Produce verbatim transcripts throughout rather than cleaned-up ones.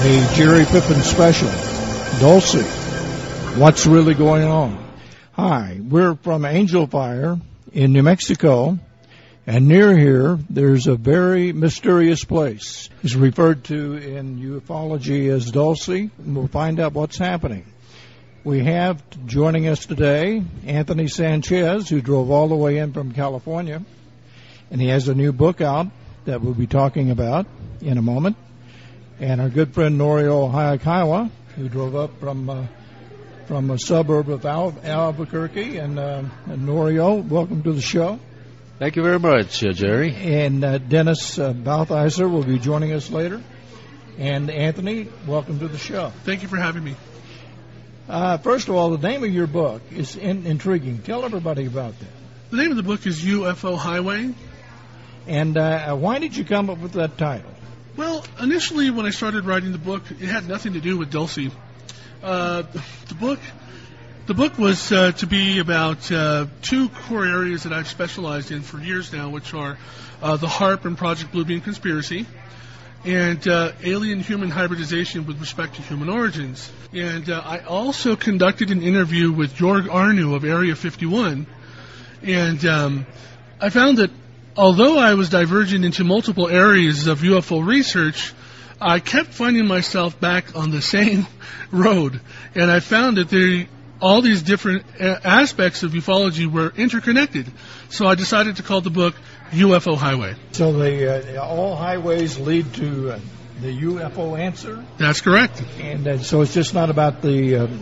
a Jerry Pippin special. Dulce, what's really going on? Hi, we're from Angel Fire in New Mexico, and near here there's a very mysterious place. It's referred to in ufology as Dulce, and we'll find out what's happening. We have joining us today Anthony Sanchez, who drove all the way in from California, and he has a new book out that we'll be talking about in a moment. And our good friend Norio Hayakawa, who drove up from uh, from a suburb of Al- Albuquerque. And, uh, and Norio, welcome to the show. Thank you very much, uh, Jerry. And uh, Dennis uh, Baltheiser will be joining us later. And Anthony, welcome to the show. Thank you for having me. Uh, first of all, the name of your book is in- intriguing. Tell everybody about that. The name of the book is U F O Highway. And uh, why did you come up with that title? Well, initially when I started writing the book, it had nothing to do with Dulce. Uh, the book, the book was uh, to be about uh, two core areas that I've specialized in for years now, which are uh, the HAARP and Project Bluebeam conspiracy, and uh, alien-human hybridization with respect to human origins. And uh, I also conducted an interview with Jorg Arnu of Area fifty-one, and um, I found that although I was diverging into multiple areas of U F O research, I kept finding myself back on the same road. And I found that there, all these different aspects of ufology were interconnected. So I decided to call the book U F O Highway. So the, uh, all highways lead to uh, the U F O answer? That's correct. And uh, so it's just not about the uh,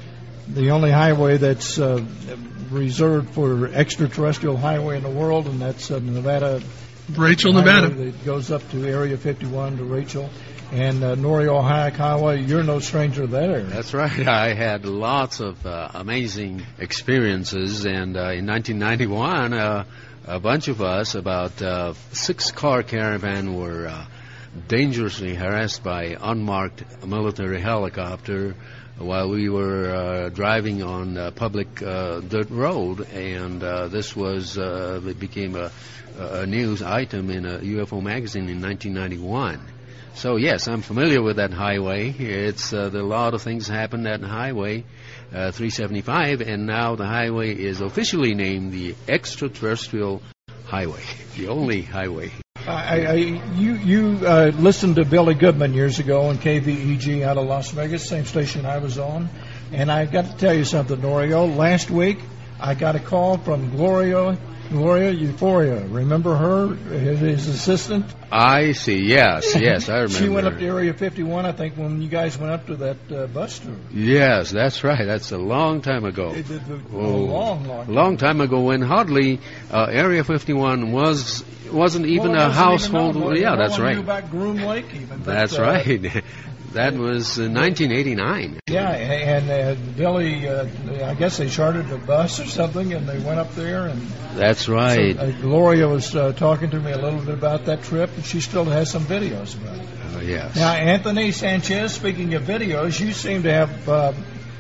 the only highway that's uh, reserved for extraterrestrial highway in the world, and that's uh, Nevada. Rachel, Nevada. That goes up to Area fifty-one to Rachel. And uh, Norio Hayakawa, you're no stranger to that area. That's right. I had lots of uh, amazing experiences, and uh, in nineteen ninety-one, uh, a bunch of us, about uh, six-car caravan, were uh, dangerously harassed by unmarked military helicopter while we were uh, driving on uh, public uh, dirt road, and uh, this was uh, it became a, a news item in a U F O magazine in nineteen ninety-one. So yes, I'm familiar with that highway. It's uh, there a lot of things happened at Highway uh, three seventy-five, and now the highway is officially named the Extraterrestrial Highway, the only highway. I, I, you you uh, listened to Billy Goodman years ago on K V E G out of Las Vegas, same station I was on. And I got to tell you something, Norio. Last week, I got a call from Gloria, Gloria Euphoria. Remember her, his, his assistant? I see. Yes, yes, I remember. She went up to Area fifty-one, I think, when you guys went up to that uh, bus tour. Yes, that's right. That's a long time ago. It, it, it, oh, a long, long time. long time ago, when hardly uh, Area fifty-one was wasn't even well, a household. Even yeah, no that's one right. Knew about Groom Lake, even. But, that's uh, right. That was uh, nineteen eighty-nine. Yeah, and uh, Billy, uh, I guess they chartered a bus or something, and they went up there. And that's right. So, uh, Gloria was uh, talking to me a little bit about that trip, and she still has some videos about it. Oh, yes. Now, Anthony Sanchez, speaking of videos, you seem to have uh,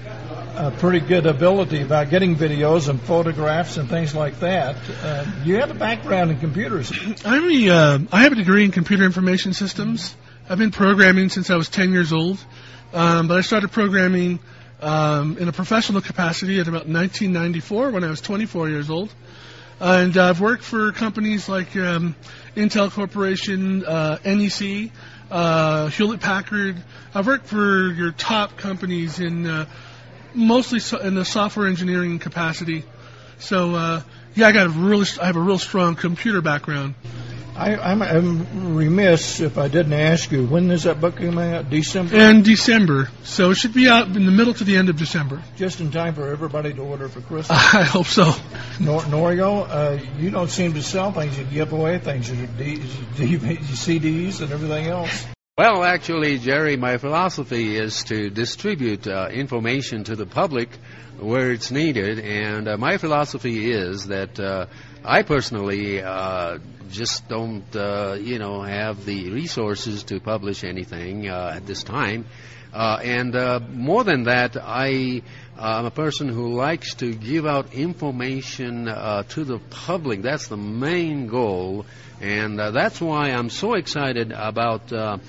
a pretty good ability about getting videos and photographs and things like that. Uh, you have a background in computers. I'm a, uh, I have a degree in computer information systems. I've been programming since I was ten years old, um, but I started programming um, in a professional capacity at about nineteen ninety-four when I was twenty-four years old. And I've worked for companies like um, Intel Corporation, uh, N E C, uh, Hewlett-Packard. I've worked for your top companies in uh, mostly so in the software engineering capacity. So, uh, yeah, I got a really, I have a real strong computer background. I, I'm, I'm remiss if I didn't ask you, when is that book coming out? December? In December. So it should be out in the middle to the end of December. Just in time for everybody to order for Christmas? I hope so. Nor, Norio, uh, you don't seem to sell things. You give away things, your D, D, C Ds and everything else. Well, actually, Jerry, my philosophy is to distribute uh, information to the public where it's needed, and uh, my philosophy is that uh, I personally uh, just don't, uh, you know, have the resources to publish anything uh, at this time. Uh, and uh, more than that, I am a person who likes to give out information uh, to the public. That's the main goal, and uh, that's why I'm so excited about uh,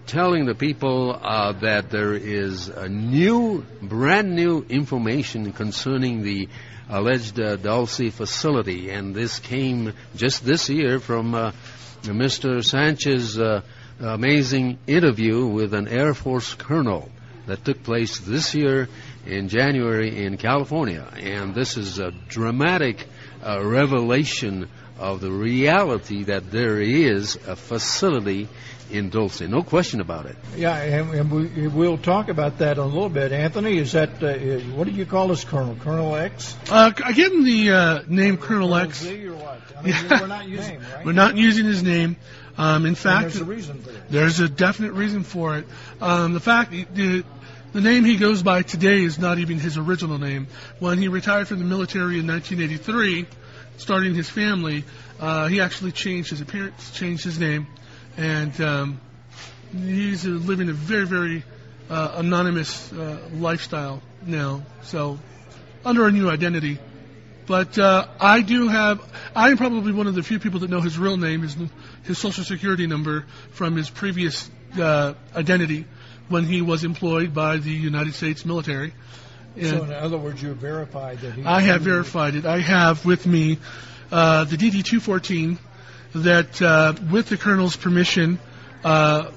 telling the people uh, that there is a new, brand new information concerning the alleged uh, Dulce facility, and this came just this year from uh, Mister Sanchez's uh, amazing interview with an Air Force colonel that took place this year in January in California. And this is a dramatic uh, revelation of the reality that there is a facility in Dulce. No question about it. Yeah, and, and we, we'll talk about that in a little bit. Anthony, is that, uh, what do you call this Colonel? Colonel X? Uh, I give him the uh, name Colonel X. Z or what? I mean, yeah. We're not using name, right? We're not using his name. Um, in fact, and there's a reason for that. There's a definite reason for it. Um, the fact, the, the name he goes by today is not even his original name. When he retired from the military in nineteen eighty-three, starting his family, uh, he actually changed his appearance, changed his name, and um, he's uh, living a very, very uh, anonymous uh, lifestyle now. So, under a new identity. But uh, I do have, I am probably one of the few people that know his real name, his, his social security number from his previous uh, identity when he was employed by the United States military. And so in other words, you verified that he... I have verified it. I have with me uh, the D D two fourteen that, uh, with the Colonel's permission, uh,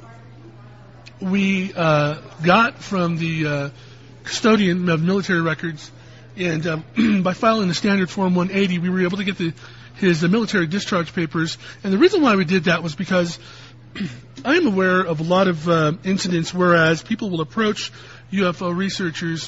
we uh, got from the uh, custodian of military records. And um, by filing the standard Form one eighty, we were able to get the, his uh, military discharge papers. And the reason why we did that was because I am aware of a lot of uh, incidents whereas people will approach U F O researchers,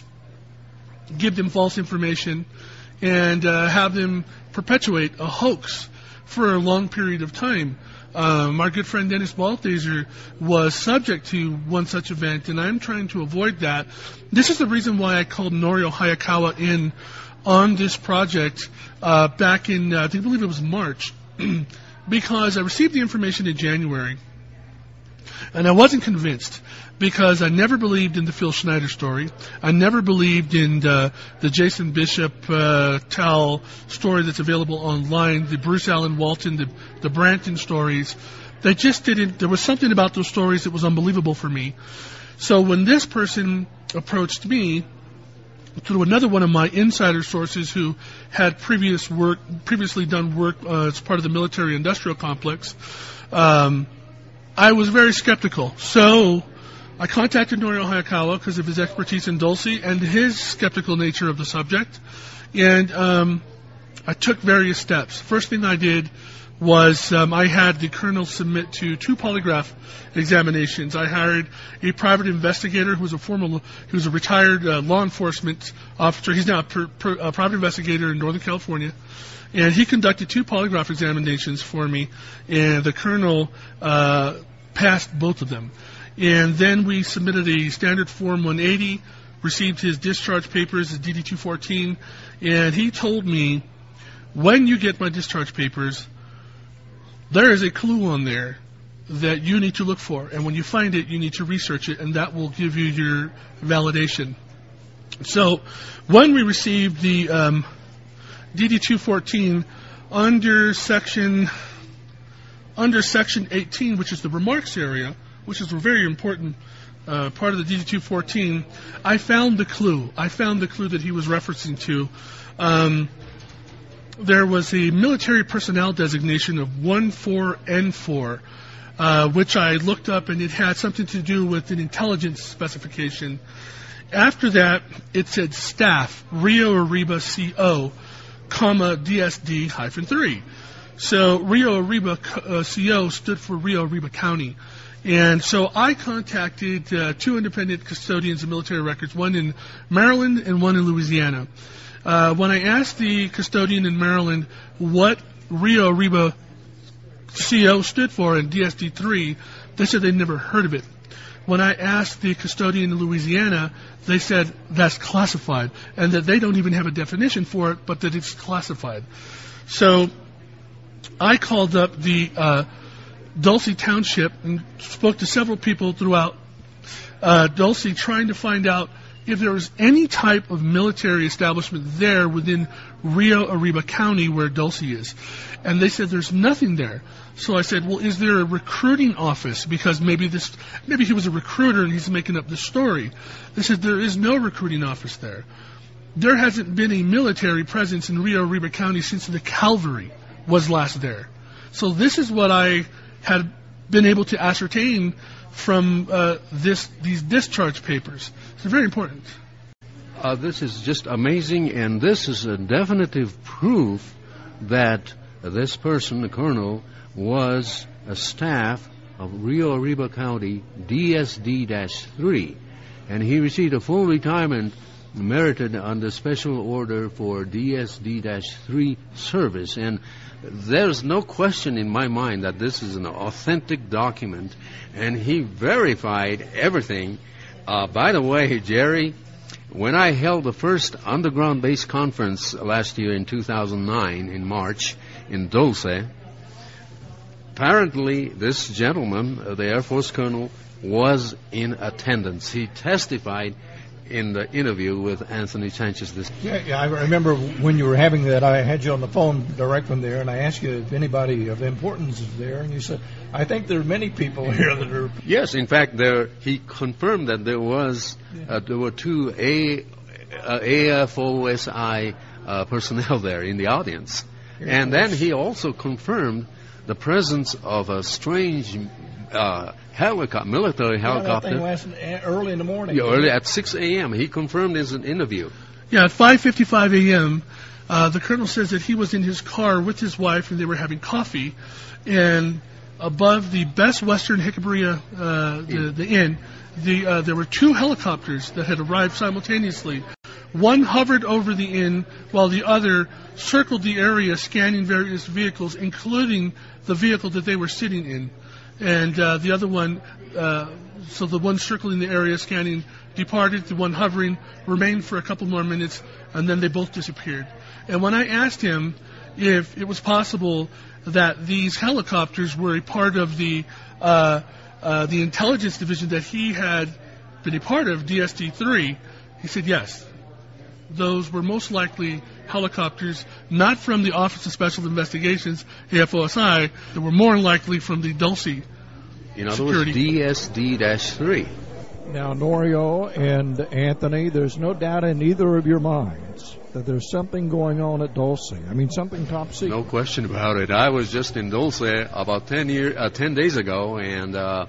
give them false information, and uh, have them perpetuate a hoax for a long period of time. Um, our good friend Dennis Balthaser was subject to one such event, and I'm trying to avoid that. This is the reason why I called Norio Hayakawa in on this project uh, back in, uh, I think, I believe it was March, because I received the information in January, and I wasn't convinced because I never believed in the Phil Schneider story. I never believed in the, the Jason Bishop uh, Tell story that's available online, the Bruce Allen Walton, the, the Branton stories. They just didn't, there was something about those stories that was unbelievable for me. So when this person approached me through another one of my insider sources who had previous work, previously done work uh, as part of the military industrial complex, um, I was very skeptical. So I contacted Norio Hayakawa because of his expertise in Dulce and his skeptical nature of the subject, and um, I took various steps. First thing I did was um, I had the colonel submit to two polygraph examinations. I hired a private investigator who was a former, he was a retired uh, law enforcement officer. He's now a, per, per, a private investigator in Northern California. And he conducted two polygraph examinations for me, and the colonel uh, passed both of them. And then we submitted a standard Form one eighty, received his discharge papers, his D D two fourteen, and he told me, when you get my discharge papers, there is a clue on there that you need to look for. And when you find it, you need to research it, and that will give you your validation. So when we received the um, D D two fourteen under section under section eighteen, which is the remarks area, which is a very important uh, part of the D D two fourteen, I found the clue. I found the clue that he was referencing to. Um, there was a military personnel designation of one four N four, uh, which I looked up, and it had something to do with an intelligence specification. After that, it said staff, Rio Arriba C O, comma, D S D hyphen three. So Rio Arriba uh, C O stood for Rio Arriba County. And so I contacted uh, two independent custodians of military records, one in Maryland and one in Louisiana. Uh, when I asked the custodian in Maryland what Rio Arriba C O stood for in D S D three, they said they'd never heard of it. When I asked the custodian in Louisiana, they said that's classified, and that they don't even have a definition for it, but that it's classified. So I called up the uh, Dulce Township and spoke to several people throughout uh, Dulce, trying to find out if there was any type of military establishment there within Rio Arriba County where Dulce is. And they said there's nothing there. So I said, well, is there a recruiting office? Because maybe this, maybe he was a recruiter and he's making up this story. They said there is no recruiting office there. There hasn't been a military presence in Rio Arriba County since the cavalry was last there. So this is what I had been able to ascertain from uh, this these discharge papers. It's very important. Uh, this is just amazing, and this is a definitive proof that this person, the colonel, was a staff of Rio Arriba County D S D three, and he received a full retirement merited under special order for D S D three service. And there's no question in my mind that this is an authentic document, and he verified everything. Uh, by the way, Jerry, when I held the first underground base conference last year in two thousand nine in March in Dulce, apparently this gentleman, uh, the Air Force colonel, was in attendance. He testified in the interview with Anthony Sanchez. This yeah, yeah, I remember when you were having that, I had you on the phone direct from there, and I asked you if anybody of importance is there, and you said, I think there are many people here that are... Yes, in fact, there he confirmed that there was uh, there were two A, uh, A F O S I uh, personnel there in the audience. Air and Force. Then he also confirmed the presence of a strange uh, helicopter, military helicopter. Yeah, that thing last early in the morning. Yeah, early at six a.m. He confirmed in an interview. Yeah, at five fifty-five a.m., uh, the colonel says that he was in his car with his wife and they were having coffee, and above the Best Western Jicarilla, uh, the, the inn, the, uh, there were two helicopters that had arrived simultaneously. One hovered over the inn while the other circled the area scanning various vehicles, including the vehicle that they were sitting in. And uh, the other one, uh, so the one circling the area scanning departed, the one hovering remained for a couple more minutes, and then they both disappeared. And when I asked him if it was possible that these helicopters were a part of the uh, uh, the intelligence division that he had been a part of, D S D three, he said yes. Those were most likely helicopters not from the Office of Special Investigations, A F O S I, that were more likely from the Dulce In other security. words, D S D three. Now, Norio and Anthony, there's no doubt in either of your minds that there's something going on at Dulce. I mean, something top secret. No question about it. I was just in Dulce about ten year, uh, ten days ago, and uh,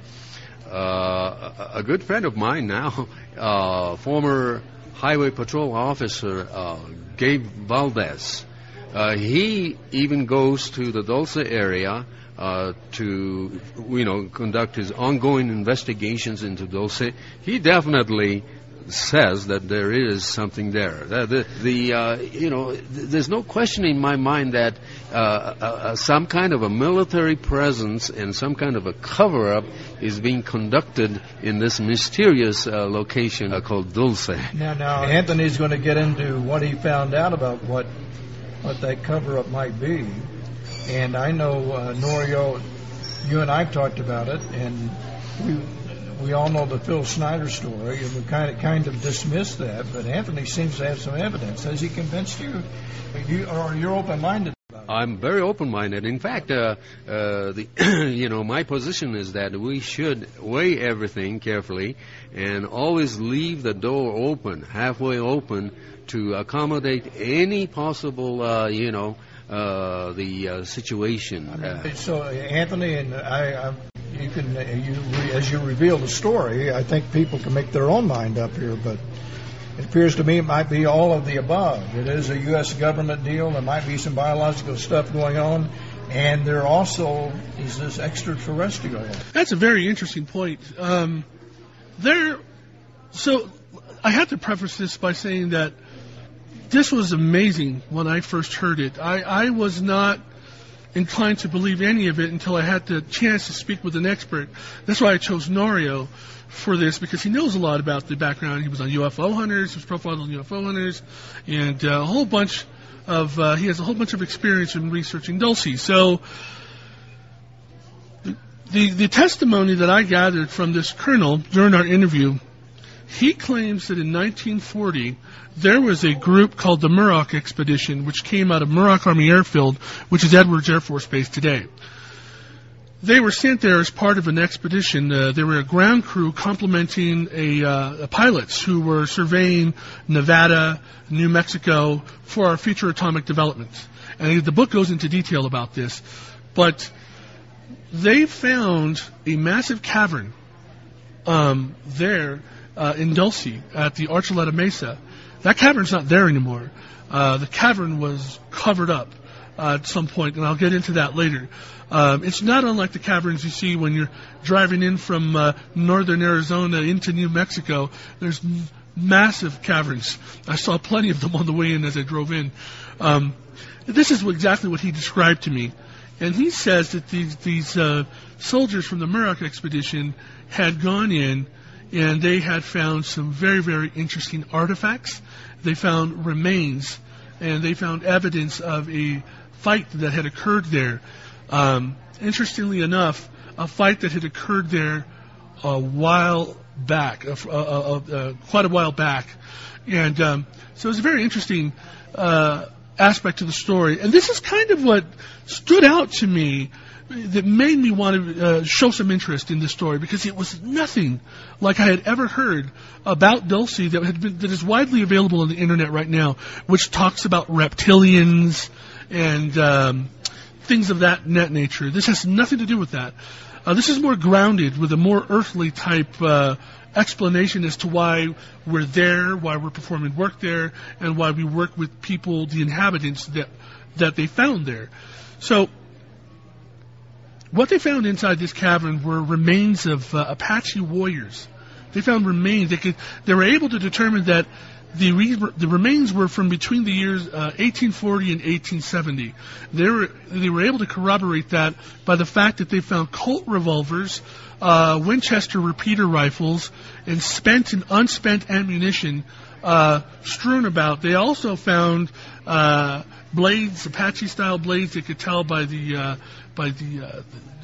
uh, a good friend of mine now, uh, former Highway Patrol officer uh, Gabe Valdez, uh, he even goes to the Dulce area uh, to, you know, conduct his ongoing investigations into Dulce. He definitely says that there is something there. The, the, the uh, you know, th- there's no question in my mind that uh, uh, some kind of a military presence and some kind of a cover-up is being conducted in this mysterious uh, location uh, called Dulce. Now, now, Anthony's going to get into what he found out about what what that cover-up might be. And I know, uh, Norio, you and I talked about it, and we we all know the Phil Schneider story, and we kind of kind of dismissed that. But Anthony seems to have some evidence. Has he convinced you? You or you're open-minded about it? I'm very open-minded. In fact, uh, uh, the you know, my position is that we should weigh everything carefully and always leave the door open, halfway open, to accommodate any possible, uh, you know, uh, the uh, situation. I mean, uh, so, Anthony, and I, I you can, uh, you as you reveal the story, I think people can make their own mind up here, but it appears to me it might be all of the above. It is a U S government deal. There might be some biological stuff going on, and there also is this extraterrestrial. That's a very interesting point. Um, there, so I have to preface this by saying that this was amazing when I first heard it. I, I was not inclined to believe any of it until I had the chance to speak with an expert. That's why I chose Norio for this, because he knows a lot about the background. He was on U F O Hunters, he was profiled on U F O Hunters, and uh, a whole bunch of, uh, he has a whole bunch of experience in researching Dulce. So the, the, the testimony that I gathered from this colonel during our interview He claims that in nineteen forty, there was a group called the Muroc Expedition, which came out of Muroc Army Airfield, which is Edwards Air Force Base today. They were sent there as part of an expedition. Uh, they were a ground crew complementing a, uh, a pilots who were surveying Nevada, New Mexico for our future atomic development. And the book goes into detail about this. But they found a massive cavern um, there uh, in Dulce at the Archuleta Mesa. That cavern's not there anymore. Uh, the cavern was covered up uh, at some point, and I'll get into that later. Um, it's not unlike the caverns you see when you're driving in from uh, northern Arizona into New Mexico. There's m- massive caverns. I saw plenty of them on the way in as I drove in. Um, this is what, exactly what he described to me. And he says that these, these uh, soldiers from the Muroc expedition had gone in and they had found some very, very interesting artifacts. They found remains and they found evidence of a fight that had occurred there. Um, interestingly enough, a fight that had occurred there a while back, uh, uh, uh, uh, quite a while back. And um, so it was a very interesting uh, aspect to the story. And this is kind of what stood out to me that made me want to uh, show some interest in this story, because it was nothing like I had ever heard about Dulce that had been, that is widely available on the internet right now, which talks about reptilians and um, things of that net nature. This has nothing to do with that. Uh, this is more grounded with a more earthly type uh, explanation as to why we're there, why we're performing work there, and why we work with people, the inhabitants that that they found there. So what they found inside this cavern were remains of uh, Apache warriors. They found remains. They could. They were able to determine that the re- the remains were from between the years uh, eighteen forty and eighteen seventy. They were they were able to corroborate that by the fact that they found Colt revolvers, uh, Winchester repeater rifles, and spent and unspent ammunition uh, strewn about. They also found uh, blades, Apache-style blades. They could tell by the uh, by the uh,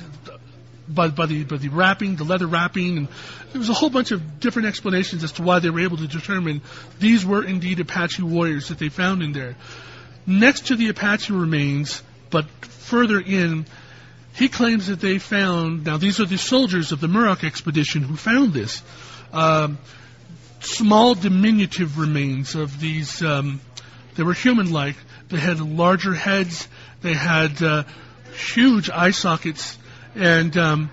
By, by the by the wrapping, the leather wrapping, and there was a whole bunch of different explanations as to why they were able to determine these were indeed Apache warriors that they found in there. Next to the Apache remains, but further in, he claims that they found, now these are the soldiers of the Muroc expedition who found this, um, small diminutive remains of these, um, they were human-like, they had larger heads, they had uh, huge eye sockets, and um,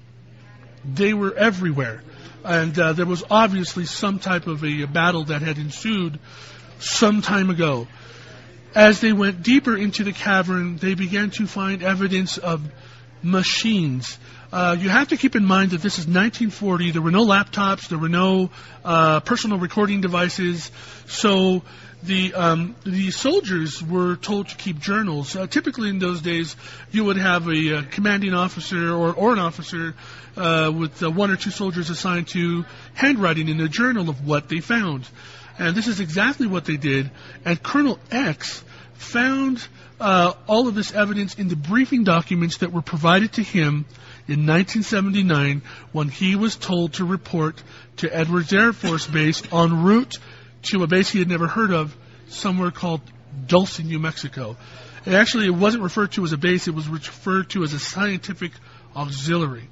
they were everywhere. And uh, there was obviously some type of a, a battle that had ensued some time ago. As they went deeper into the cavern, they began to find evidence of machines. Uh, you have to keep in mind that this is nineteen forty. There were no laptops. There were no uh, personal recording devices. So the um, the soldiers were told to keep journals. Uh, typically in those days, you would have a, a commanding officer or, or an officer uh, with uh, one or two soldiers assigned to handwriting in a journal of what they found. And this is exactly what they did. And Colonel X found uh, all of this evidence in the briefing documents that were provided to him in nineteen seventy-nine when he was told to report to Edwards Air Force Base en route to a base he had never heard of, somewhere called Dulce, New Mexico. And actually, it wasn't referred to as a base, it was referred to as a scientific auxiliary.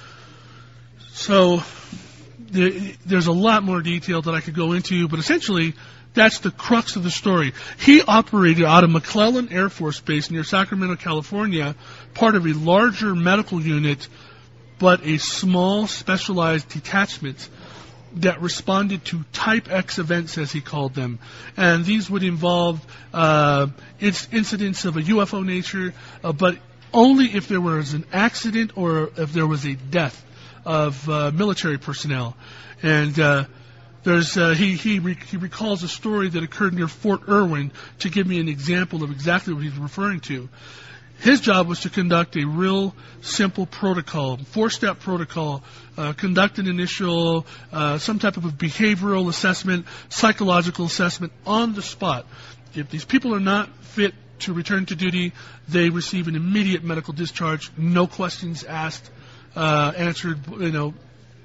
So there, there's a lot more detail that I could go into, but essentially, that's the crux of the story. He operated out of McClellan Air Force Base near Sacramento, California, part of a larger medical unit, but a small specialized detachment that responded to Type X events, as he called them. And these would involve uh, incidents of a U F O nature, uh, but only if there was an accident or if there was a death of uh, military personnel. And uh, there's uh, he he, re- he recalls a story that occurred near Fort Irwin to give me an example of exactly what he's referring to. His job was to conduct a real simple protocol, four-step protocol, uh, conduct an initial, uh, some type of a behavioral assessment, psychological assessment on the spot. If these people are not fit to return to duty, they receive an immediate medical discharge, no questions asked, uh, answered, you know.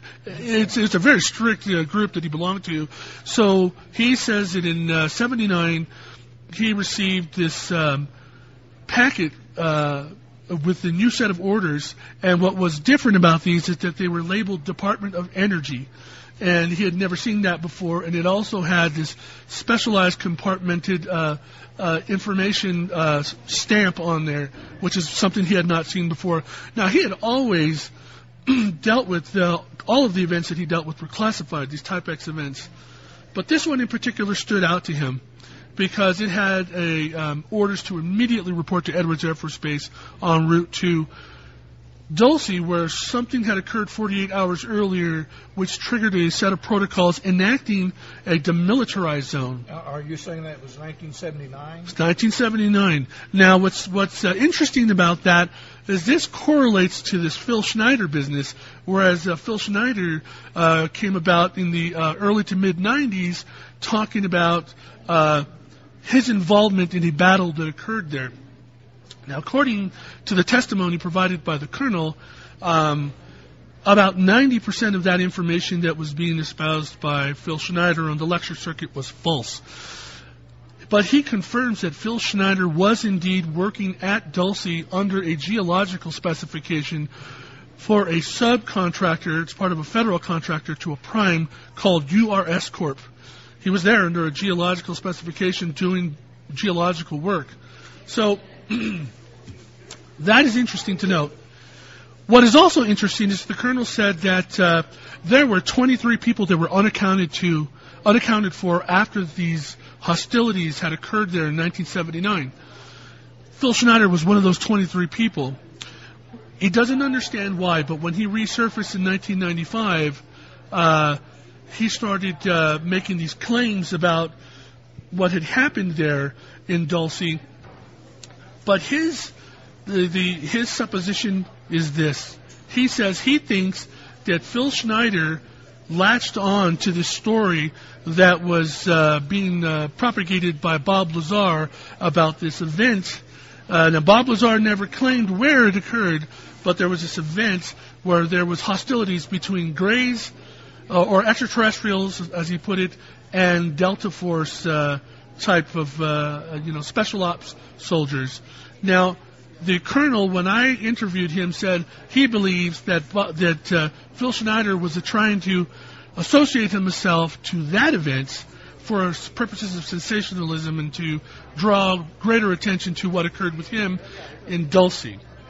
it's it's a very strict uh, group that he belonged to. So he says that in uh, seventy-nine he received this um, packet uh, with the new set of orders, and what was different about these is that they were labeled Department of Energy. And he had never seen that before, and it also had this specialized compartmented uh, uh, information uh, stamp on there, which is something he had not seen before. Now, he had always dealt with, uh, all of the events that he dealt with were classified, these Type X events. But this one in particular stood out to him because it had a um, orders to immediately report to Edwards Air Force Base en route to Dulce, where something had occurred forty-eight hours earlier, which triggered a set of protocols enacting a demilitarized zone. Are you saying that it was nineteen seventy-nine? It's nineteen seventy-nine. Now, what's what's uh, interesting about that is this correlates to this Phil Schneider business, whereas uh, Phil Schneider uh, came about in the uh, early to mid nineties, talking about uh, his involvement in a battle that occurred there. Now, according to the testimony provided by the colonel, um, about ninety percent of that information that was being espoused by Phil Schneider on the lecture circuit was false. But he confirms that Phil Schneider was indeed working at Dulce under a geological specification for a subcontractor. It's part of a federal contractor to a prime called U R S Corp. He was there under a geological specification doing geological work. So that is interesting to note. What is also interesting is the colonel said that uh, there were twenty-three people that were unaccounted to, unaccounted for after these hostilities had occurred there in nineteen seventy-nine. Phil Schneider was one of those twenty-three people. He doesn't understand why, but when he resurfaced in nineteen ninety-five, uh, he started uh, making these claims about what had happened there in Dulce. But his the, the his supposition is this. He says he thinks that Phil Schneider latched on to this story that was uh, being uh, propagated by Bob Lazar about this event. Uh, now, Bob Lazar never claimed where it occurred, but there was this event where there was hostilities between Greys, uh, or extraterrestrials, as he put it, and Delta Force uh, type of, uh, you know, special ops soldiers. Now, the colonel, when I interviewed him, said he believes that that uh, Phil Schneider was uh, trying to associate himself to that event for purposes of sensationalism and to draw greater attention to what occurred with him in Dulce.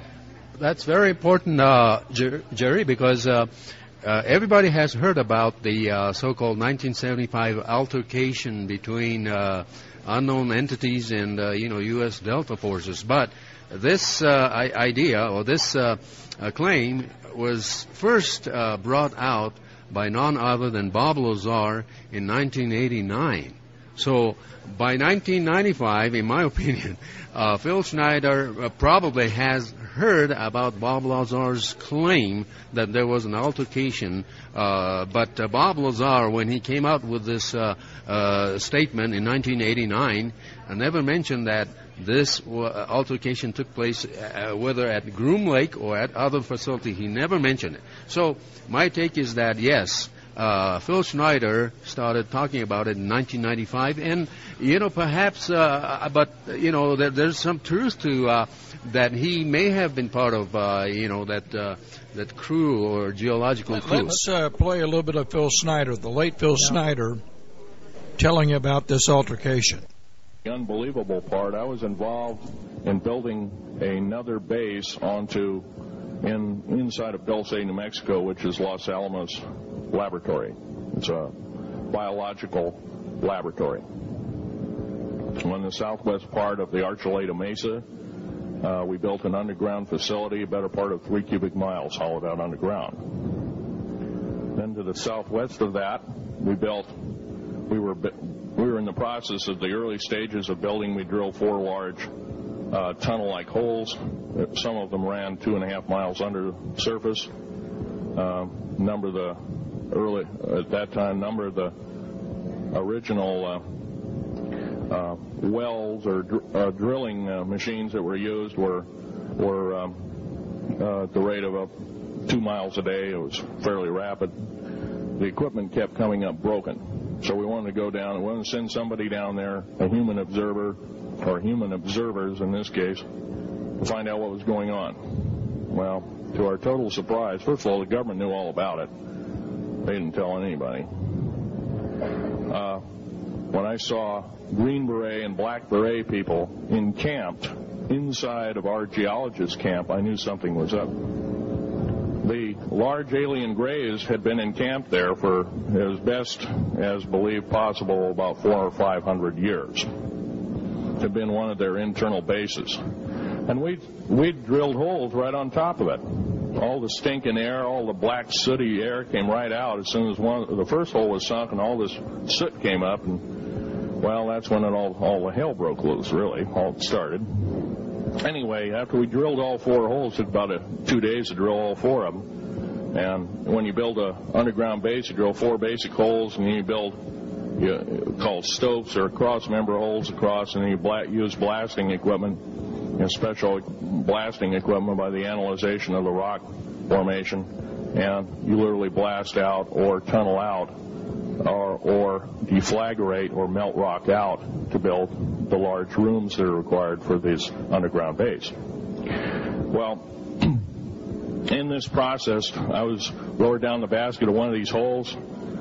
That's very important, uh, Jerry, because uh, uh, everybody has heard about the uh, so-called nineteen seventy-five altercation between uh, unknown entities and uh, you know U S Delta forces, but this uh, idea or this uh, uh, claim was first uh, brought out by none other than Bob Lazar in nineteen eighty-nine. So by nineteen ninety-five, in my opinion, uh, Phil Schneider uh, probably has heard about Bob Lazar's claim that there was an altercation. Uh, but uh, Bob Lazar, when he came out with this uh, uh, statement in nineteen eighty-nine, uh, never mentioned that this uh, altercation took place uh, whether at Groom Lake or at other facility. He never mentioned it. So my take is that, yes, uh, Phil Schneider started talking about it in nineteen ninety-five, and, you know, perhaps, uh, but, you know, there, there's some truth to uh, that he may have been part of, uh, you know, that uh, that crew or geological Let, crew. Let's uh, play a little bit of Phil Schneider, the late Phil yeah. Schneider, telling you about this altercation. The unbelievable part, I was involved in building another base onto in inside of Dulce, New Mexico, which is Los Alamos Laboratory. It's a biological laboratory. On the southwest part of the Archuleta Mesa, uh, we built an underground facility, a better part of three cubic miles hollowed out underground. Then to the southwest of that, we built, we were we were in the process of the early stages of building. We drilled four large uh, tunnel-like holes. Some of them ran two and a half miles under the surface. Uh, number of the early, at that time, number of the original uh, uh, wells or dr- uh, drilling uh, machines that were used were were um, uh, at the rate of a two miles a day. It was fairly rapid. The equipment kept coming up broken. So we wanted to go down. We wanted to send somebody down there, a human observer, or human observers in this case, to find out what was going on. Well, to our total surprise, first of all, the government knew all about it. They didn't tell anybody. Uh, when I saw Green Beret and Black Beret people encamped inside of our geologist camp, I knew something was up. The large alien grays had been encamped there for, as best as believed possible, about four or five hundred years. It had been one of their internal bases. And we we drilled holes right on top of it. All the stinking air, all the black sooty air came right out as soon as one the first hole was sunk, and all this soot came up, and well, that's when it all all the hell broke loose. Really, all it started. Anyway, after we drilled all four holes, it took about a, two days to drill all four of them. And when you build a underground base, you drill four basic holes, and then you build you, called stopes or cross-member holes across, and then you bla- use blasting equipment, you know, special blasting equipment by the analyzation of the rock formation, and you literally blast out or tunnel out or, or deflagrate or melt rock out to build the large rooms that are required for this underground base. Well, in this process, I was lowered down the basket of one of these holes,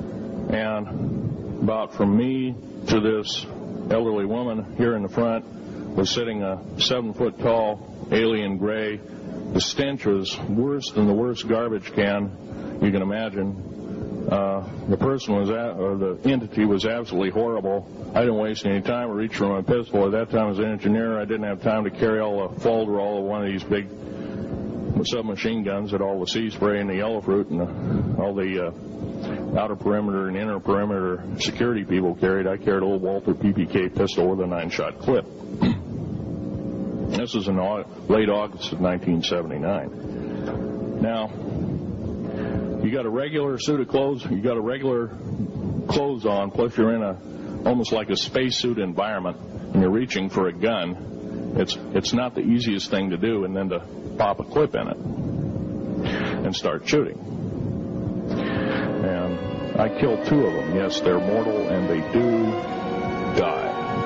and about from me to this elderly woman here in the front was sitting a seven-foot-tall alien gray. The stench was worse than the worst garbage can you can imagine. Uh, the person was, at, or the entity was absolutely horrible. I didn't waste any time. I reached for my pistol. At that time, as an engineer, I didn't have time to carry all the folderol of one of these big submachine guns that all the sea spray and the yellow fruit and the, all the uh, outer perimeter and inner perimeter security people carried. I carried a little Walther P P K pistol with a nine-shot clip. This was in late August of nineteen seventy-nine. Now, you got a regular suit of clothes, you got a regular clothes on, plus you're in a almost like a spacesuit environment, and you're reaching for a gun. It's it's not the easiest thing to do, and then to pop a clip in it and start shooting. And I killed two of them. Yes, they're mortal, and they do die.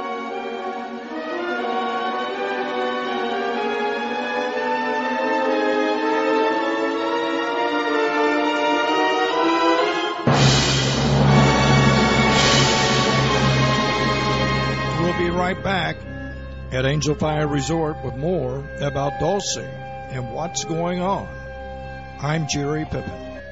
Right back at Angel Fire Resort with more about Dulce and what's going on. I'm Jerry Pippin.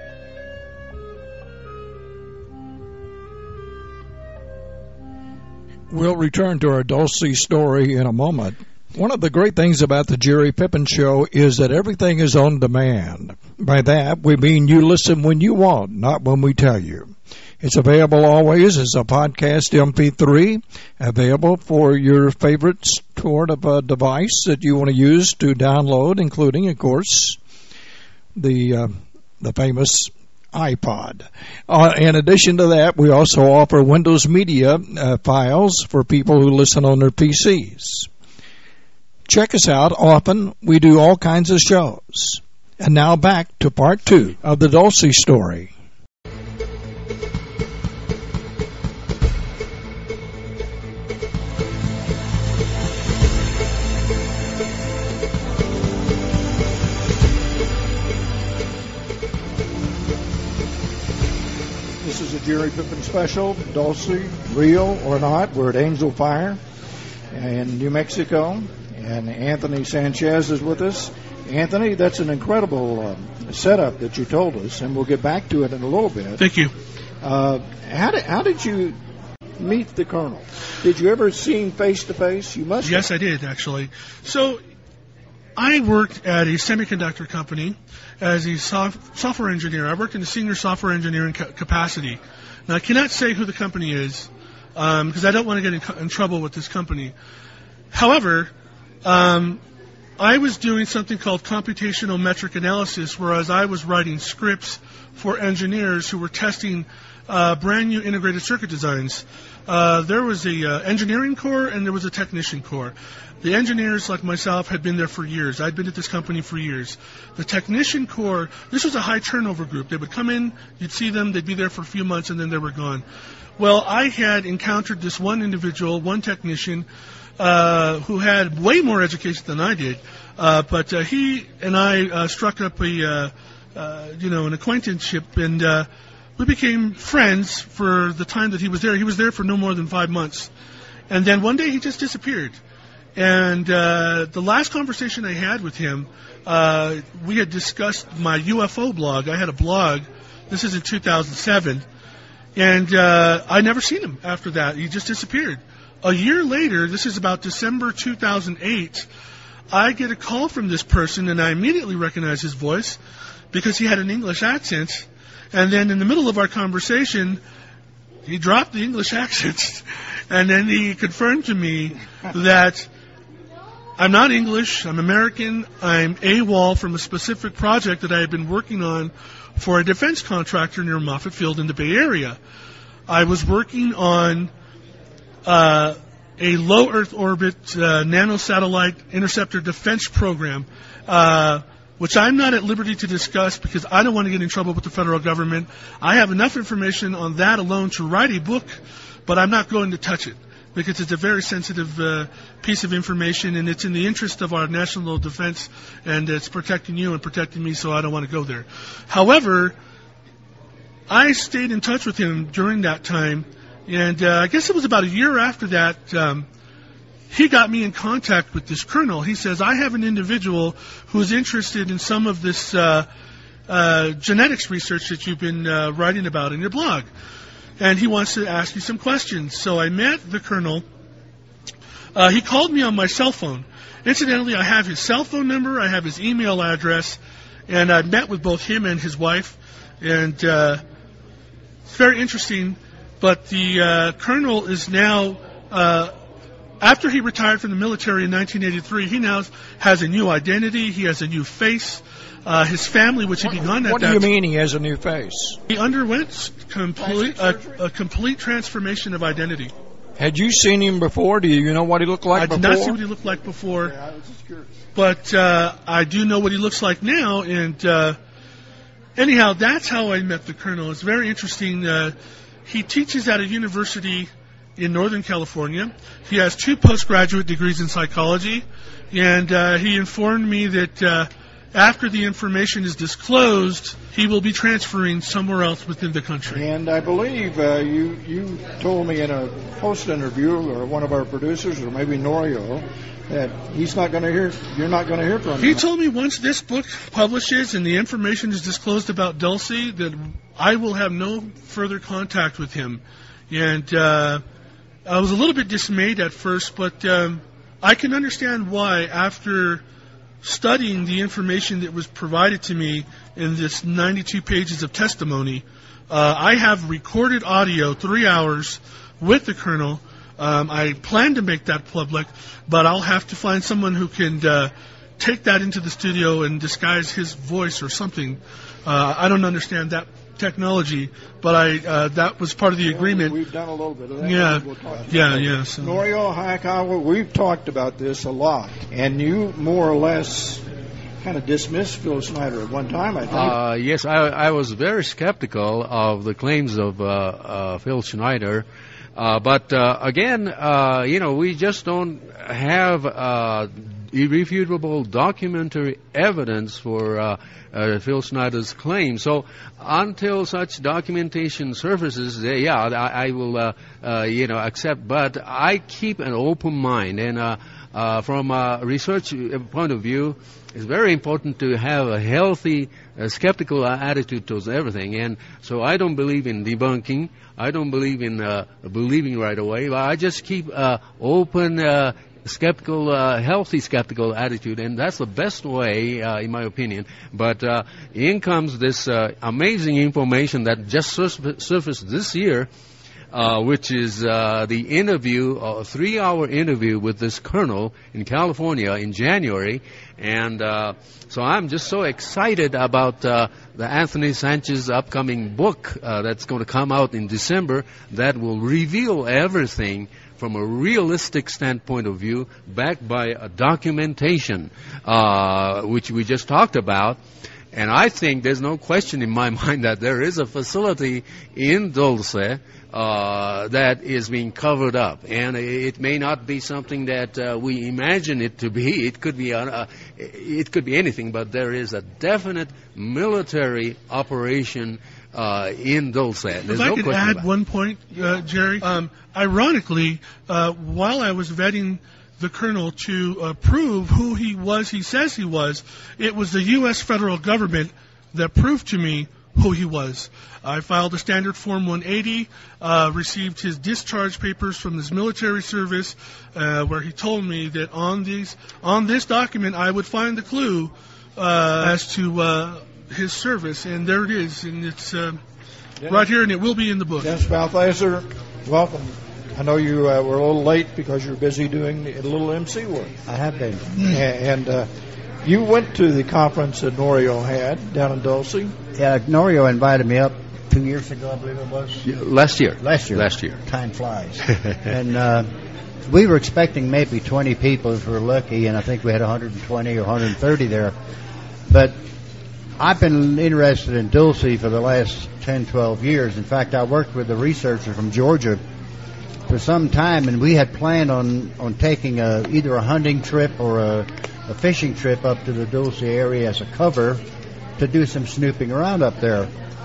We'll return to our Dulce story in a moment. One of the great things about the Jerry Pippin Show is that everything is on demand. By that, we mean you listen when you want, not when we tell you. It's available always as a podcast M P three, available for your favorite sort of a device that you want to use to download, including, of course, the uh, the famous iPod. Uh, in addition to that, we also offer Windows Media uh, files for people who listen on their P Cs. Check us out often. We do all kinds of shows. And now back to part two of the Dulce story. This is a Jerry Pippin special, Dulce, real or not. We're at Angel Fire in New Mexico, and Anthony Sanchez is with us. Anthony, that's an incredible uh, setup that you told us, and we'll get back to it in a little bit. Thank you. Uh, how did how did you meet the Colonel? Did you ever see him face to face? You must. Yes, have. I did actually. So, I worked at a semiconductor company as a soft, software engineer. I worked in the senior software engineering ca- capacity. Now, I cannot say who the company is because um, I don't want to get in, co- in trouble with this company. However, um, I was doing something called computational metric analysis, whereas I was writing scripts for engineers who were testing uh, brand new integrated circuit designs. Uh, there was a uh, engineering core and there was a technician core. The engineers, like myself, had been there for years. I'd been at this company for years. The technician core, this was a high turnover group. They would come in, you'd see them, they'd be there for a few months, and then they were gone. Well, I had encountered this one individual, one technician, uh, who had way more education than I did. Uh, but uh, he and I uh, struck up a, uh, uh, you know, an acquaintanceship, and uh, we became friends for the time that he was there. He was there for no more than five months. And then one day he just disappeared. And uh, the last conversation I had with him, uh, we had discussed my U F O blog. I had a blog. This is in two thousand seven. And uh, I never seen him after that. He just disappeared. A year later, this is about December two thousand eight, I get a call from this person, and I immediately recognize his voice because he had an English accent. And then in the middle of our conversation, he dropped the English accent, and then he confirmed to me that I'm not English, I'm American, I'm AWOL from a specific project that I had been working on for a defense contractor near Moffett Field in the Bay Area. I was working on uh, a low Earth orbit uh, nanosatellite interceptor defense program, uh, which I'm not at liberty to discuss because I don't want to get in trouble with the federal government. I have enough information on that alone to write a book, but I'm not going to touch it because it's a very sensitive uh, piece of information, and it's in the interest of our national defense, and it's protecting you and protecting me, so I don't want to go there. However, I stayed in touch with him during that time, and uh, I guess it was about a year after that, um, he got me in contact with this colonel. He says, I have an individual who's interested in some of this uh, uh, genetics research that you've been uh, writing about in your blog. And he wants to ask you some questions. So I met the colonel. Uh, he called me on my cell phone. Incidentally, I have his cell phone number. I have his email address. And I met with both him and his wife. And uh, it's very interesting. But the uh, colonel is now... Uh, After he retired from the military in nineteen eighty-three, he now has a new identity. He has a new face. Uh, his family, which had begun at What that do you mean he has a new face? He underwent complete a, a complete transformation of identity. Had you seen him before? Do you know what he looked like I before? did not see what he looked like before. Yeah, I was just curious. But uh, I do know what he looks like now. And uh, anyhow, that's how I met the colonel. It's very interesting. Uh, he teaches at a university in Northern California. He has two postgraduate degrees in psychology, and uh, he informed me that uh, after the information is disclosed, he will be transferring somewhere else within the country. And I believe uh, you you told me in a post interview, or one of our producers, or maybe Norio, that he's not going to hear. You're not going to hear from him. He told me once this book publishes and the information is disclosed about Dulce, that I will have no further contact with him. And uh, I was a little bit dismayed at first, but um, I can understand why after studying the information that was provided to me in this ninety-two pages of testimony. Uh, I have recorded audio, three hours, with the colonel. Um, I plan to make that public, but I'll have to find someone who can uh, take that into the studio and disguise his voice or something. Uh, I don't understand that technology, but I uh, that was part of the agreement. We've done a little bit of that. Yeah, We'll talk yeah, about yeah. So. Norio Hayakawa, we've talked about this a lot, and you more or less kind of dismissed Phil Schneider at one time, I think. Uh, yes, I, I was very skeptical of the claims of uh, uh, Phil Schneider. Uh, but uh, again, uh, you know, we just don't have uh, irrefutable documentary evidence for uh, uh, Phil Schneider's claim. So until such documentation surfaces, uh, yeah, I, I will, uh, uh, you know, accept. But I keep an open mind, and uh, uh, from a research point of view, it's very important to have a healthy, uh, skeptical attitude towards everything. And so I don't believe in debunking. I don't believe in uh, believing right away. But I just keep uh, open, uh, skeptical, uh, healthy skeptical attitude, and that's the best way, uh, in my opinion. But uh, in comes this uh, amazing information that just surf- surfaced this year. uh, which is uh, the interview, a three-hour interview with this colonel in California in January. And uh, so I'm just so excited about uh, the Anthony Sanchez upcoming book uh, that's going to come out in December that will reveal everything from a realistic standpoint of view, backed by a documentation, uh, which we just talked about. And I think there's no question in my mind that there is a facility in Dulce uh, that is being covered up. And it may not be something that uh, we imagine it to be. It could be, uh, it could be anything, but there is a definite military operation uh, in Dulce. There's if I no could question add about one point, uh, Jerry. Um, ironically, uh, while I was vetting the colonel to uh, prove who he was, he says he was, it was the U S federal government that proved to me who he was. I filed a standard Form one eighty, uh, received his discharge papers from his military service, uh, where he told me that on these on this document I would find the clue uh, as to uh, his service, and there it is, and it's uh, right here, and it will be in the book. Dennis Balthazar, welcome. I know you uh, were a little late because you're busy doing a little M C work. I have been. And uh, you went to the conference that Norio had down in Dulce. Yeah, Norio invited me up two years ago, I believe it was. last year. Last year. Last year. Time flies. and uh, we were expecting maybe twenty people if we were lucky, and I think we had one hundred twenty or one hundred thirty there. But I've been interested in Dulce for the last ten, twelve years. In fact, I worked with a researcher from Georgia for some time, and we had planned on, on taking a, either a hunting trip or a, a fishing trip up to the Dulce area as a cover to do some snooping around up there.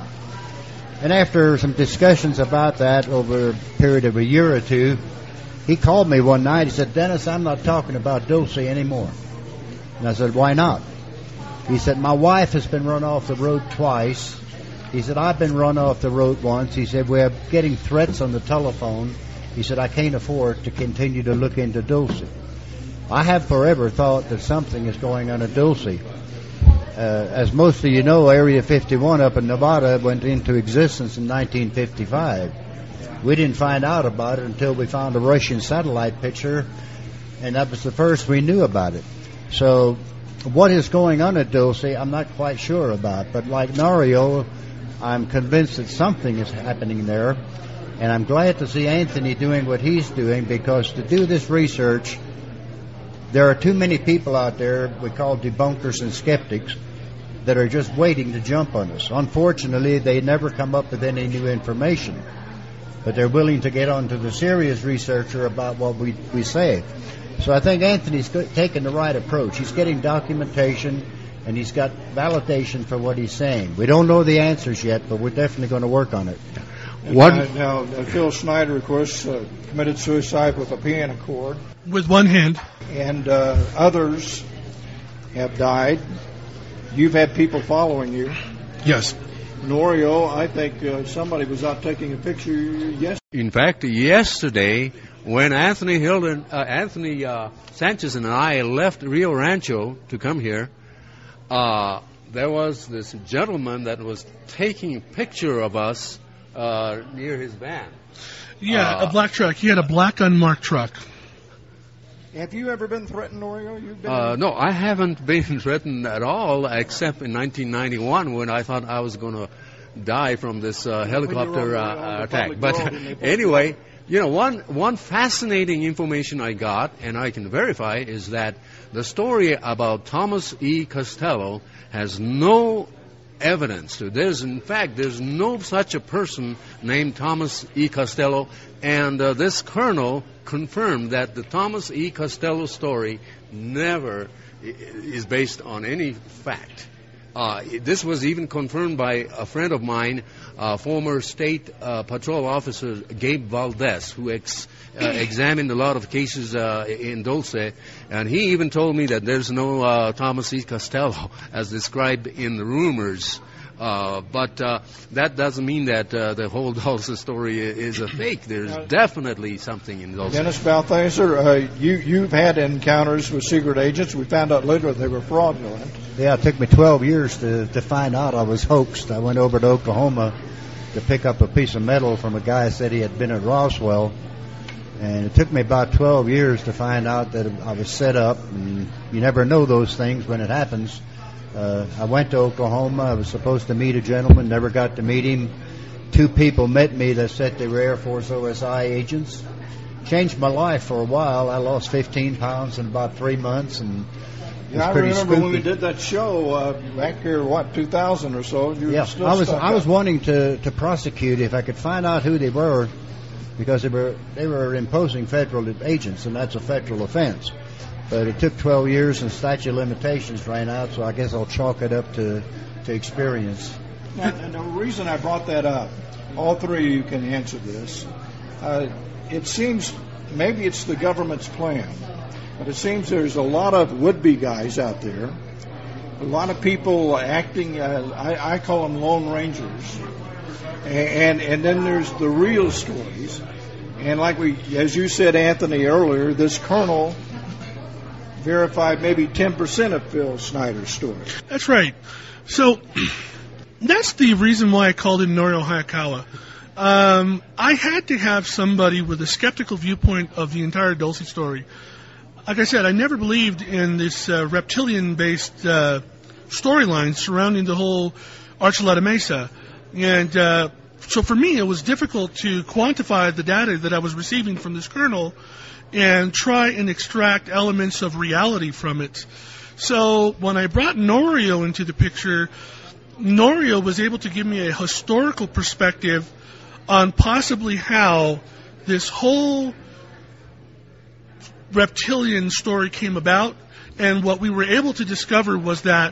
And after some discussions about that over a period of a year or two, he called me one night. He said, "Dennis, I'm not talking about Dulce anymore." And I said, "Why not?" He said, "My wife has been run off the road twice." He said, "I've been run off the road once." He said, "We're getting threats on the telephone." He said, "I can't afford to continue to look into Dulce." I have forever thought that something is going on at Dulce. Uh, as most of you know, Area fifty-one up in Nevada went into existence in nineteen fifty-five. We didn't find out about it until we found a Russian satellite picture, and that was the first we knew about it. So what is going on at Dulce, I'm not quite sure about. But like Norio, I'm convinced that something is happening there. And I'm glad to see Anthony doing what he's doing, because to do this research, there are too many people out there we call debunkers and skeptics that are just waiting to jump on us. Unfortunately, they never come up with any new information, but they're willing to get on to the serious researcher about what we, we say. So I think Anthony's taking the right approach. He's getting documentation, and he's got validation for what he's saying. We don't know the answers yet, but we're definitely going to work on it. One, now, now, Phil Schneider, of course, uh, committed suicide with a piano cord. With one hand. And uh, others have died. You've had people following you. Yes. Norio, I think uh, somebody was out taking a picture yesterday. In fact, yesterday, when Anthony Hilden, uh, Anthony uh, Sanchez and I left Rio Rancho to come here, uh, there was this gentleman that was taking a picture of us Uh, near his van. Yeah, uh, a black truck. He had a black unmarked truck. Have you ever been threatened, Norio? You've been uh, no, I haven't been threatened at all, except in nineteen ninety-one when I thought I was going to die from this uh, helicopter on, uh, on attack. But anyway, you know, one one fascinating information I got, and I can verify, is that the story about Thomas E. Costello has no evidence to. There's, in fact, there's no such a person named Thomas E. Costello, and uh, this colonel confirmed that the Thomas E. Costello story never is based on any fact. Uh, this was even confirmed by a friend of mine, uh, former state uh, patrol officer Gabe Valdez, who ex, uh, examined a lot of cases uh, in Dulce, and he even told me that there's no uh, Thomas E. Costello as described in the rumors. Uh, but uh, that doesn't mean that uh, the whole Dulce story is a fake. There's definitely something in Dulce. Dennis Balthazar, uh, you, you've had encounters with secret agents. We found out later they were fraudulent. Yeah, it took me twelve years to, to find out I was hoaxed. I went over to Oklahoma to pick up a piece of metal from a guy who said he had been at Roswell. And it took me about twelve years to find out that I was set up, and you never know those things when it happens. Uh, I went to Oklahoma. I was supposed to meet a gentleman, never got to meet him. Two people met me that said they were Air Force O S I agents. Changed my life for a while. I lost fifteen pounds in about three months, and it was Yeah, I pretty remember spooky. when we did that show uh, back here, what, two thousand or so. You were Yeah, still I was stuck I was up. wanting to, to prosecute if I could find out who they were, because they were they were imposing federal agents, and that's a federal offense. But it took twelve years, and statute of limitations ran out, so I guess I'll chalk it up to to experience. And, and the reason I brought that up, all three of you can answer this. Uh, it seems maybe it's the government's plan, but it seems there's a lot of would-be guys out there, a lot of people acting, uh, I, I call them Lone Rangers, and, and and then there's the real stories. And like we, as you said, Anthony, earlier, this colonel verified maybe ten percent of Phil Snyder's story. That's right. So that's the reason why I called in Norio Hayakawa. Um, I had to have somebody with a skeptical viewpoint of the entire Dulce story. Like I said, I never believed in this uh, reptilian-based uh, storyline surrounding the whole Archuleta Mesa. And uh, so for me, it was difficult to quantify the data that I was receiving from this colonel and try and extract elements of reality from it. So when I brought Norio into the picture, Norio was able to give me a historical perspective on possibly how this whole reptilian story came about. And what we were able to discover was that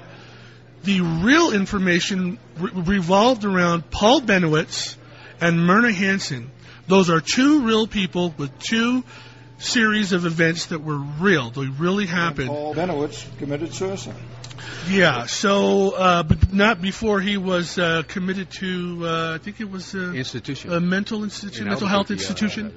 the real information re- revolved around Paul Benowitz and Myrna Hansen. Those are two real people with two series of events that were real. They really happened. And Paul Benowitz committed suicide. Yeah, so uh, but not before he was uh, committed to, uh, I think it was uh, Institution. a mental institution, In mental health Albuquerque, yeah. institution.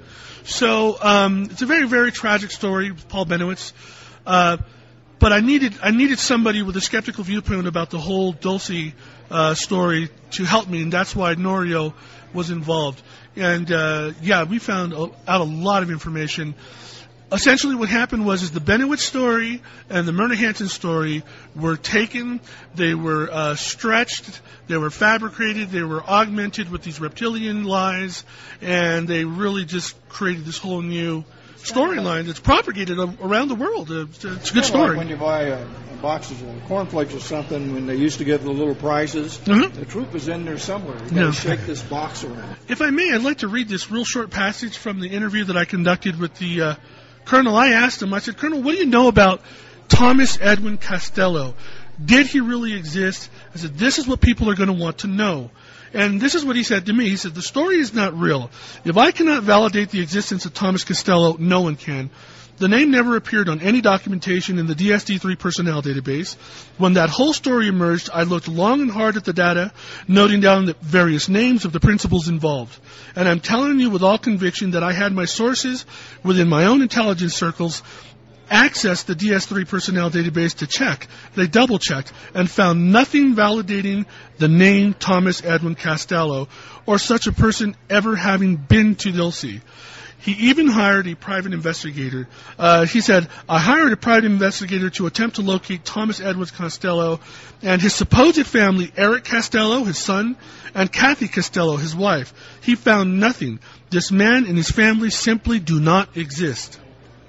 So um, it's a very, very tragic story with Paul Benowitz. Uh, but I needed I needed somebody with a skeptical viewpoint about the whole Dulce uh, story to help me, and that's why Norio was involved. And uh, yeah, we found out a lot of information. Essentially what happened was is the Benowitz story and the Myrna Hansen story were taken, they were uh, stretched, they were fabricated, they were augmented with these reptilian lies, and they really just created this whole new storyline that's propagated a- around the world. Uh, It's a, it's a good Kinda story. Like when you buy a, a box of cornflakes or something, when they used to give the little prizes, Mhm. the truth is in there somewhere. You got No. to shake this box around. If I may, I'd like to read this real short passage from the interview that I conducted with the uh, Colonel. I asked him, I said, Colonel, what do you know about Thomas Edwin Costello? Did he really exist? I said, this is what people are going to want to know. And this is what he said to me. He said, the story is not real. If I cannot validate the existence of Thomas Costello, no one can. The name never appeared on any documentation in the D S D three personnel database. When that whole story emerged, I looked long and hard at the data, noting down the various names of the principals involved. And I'm telling you with all conviction that I had my sources within my own intelligence circles access the D S three personnel database to check. They double-checked and found nothing validating the name Thomas Edwin Costello or such a person ever having been to Dulce. He even hired a private investigator. Uh, he said, I hired a private investigator to attempt to locate Thomas Edwin Costello and his supposed family, Eric Costello, his son, and Kathy Costello, his wife. He found nothing. This man and his family simply do not exist.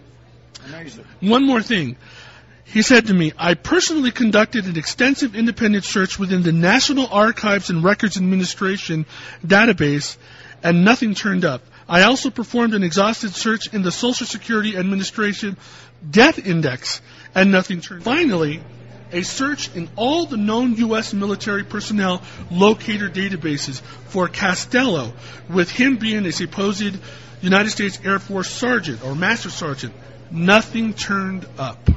Amazing. One more thing. He said to me, I personally conducted an extensive independent search within the National Archives and Records Administration database, and nothing turned up. I also performed an exhaustive search in the Social Security Administration Death Index, and nothing turned up. Finally, a search in all the known U S military personnel locator databases for Costello, with him being a supposed United States Air Force sergeant or master sergeant. Nothing turned up.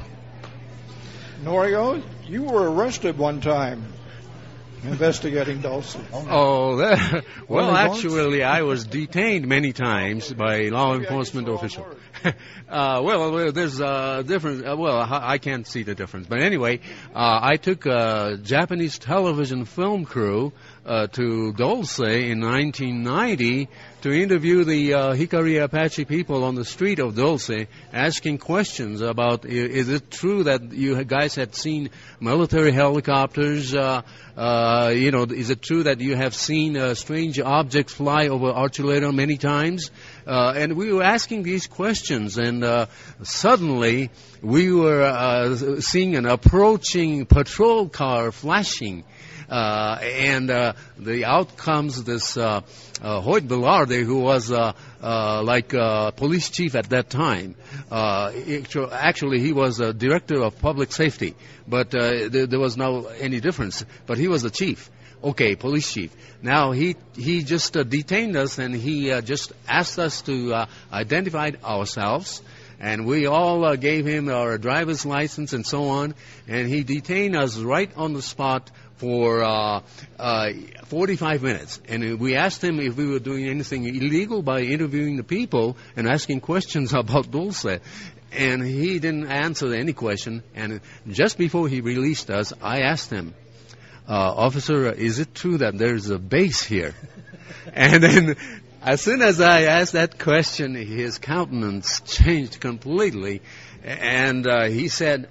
Norio, you were arrested one time investigating Dulce. Oh, that, well, Only once? actually, I was detained many times by law enforcement officials. uh, well, well, there's a difference. Uh, well, I I can't see the difference. But anyway, uh, I took a Japanese television film crew uh, to Dulce in nineteen ninety to interview the uh, Hickory Apache people on the street of Dulce, asking questions about, is it true that you guys had seen military helicopters? Uh, uh, you know, is it true that you have seen uh, strange objects fly over Archuleta many times? Uh, and we were asking these questions, and uh, suddenly we were uh, seeing an approaching patrol car flashing. Uh, and uh, the out comes this uh, uh, Hoyt Velarde, who was uh, uh, like uh, police chief at that time. Uh, actually, he was a director of public safety, but uh, there, there was no any difference. But he was the chief. Okay, police chief. Now he he just uh, detained us, and he uh, just asked us to uh, identify ourselves. And we all uh, gave him our driver's license and so on, and he detained us right on the spot for uh, uh, forty-five minutes. And we asked him if we were doing anything illegal by interviewing the people and asking questions about Dulce. And he didn't answer any question. And just before he released us, I asked him, uh, Officer, is it true that there's a base here? And then as soon as I asked that question, his countenance changed completely. And uh, he said,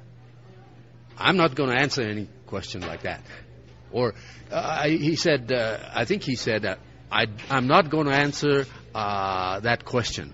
I'm not going to answer any question like that. Or uh, he said, uh, I think he said, uh, I, I'm not going to answer uh, that question,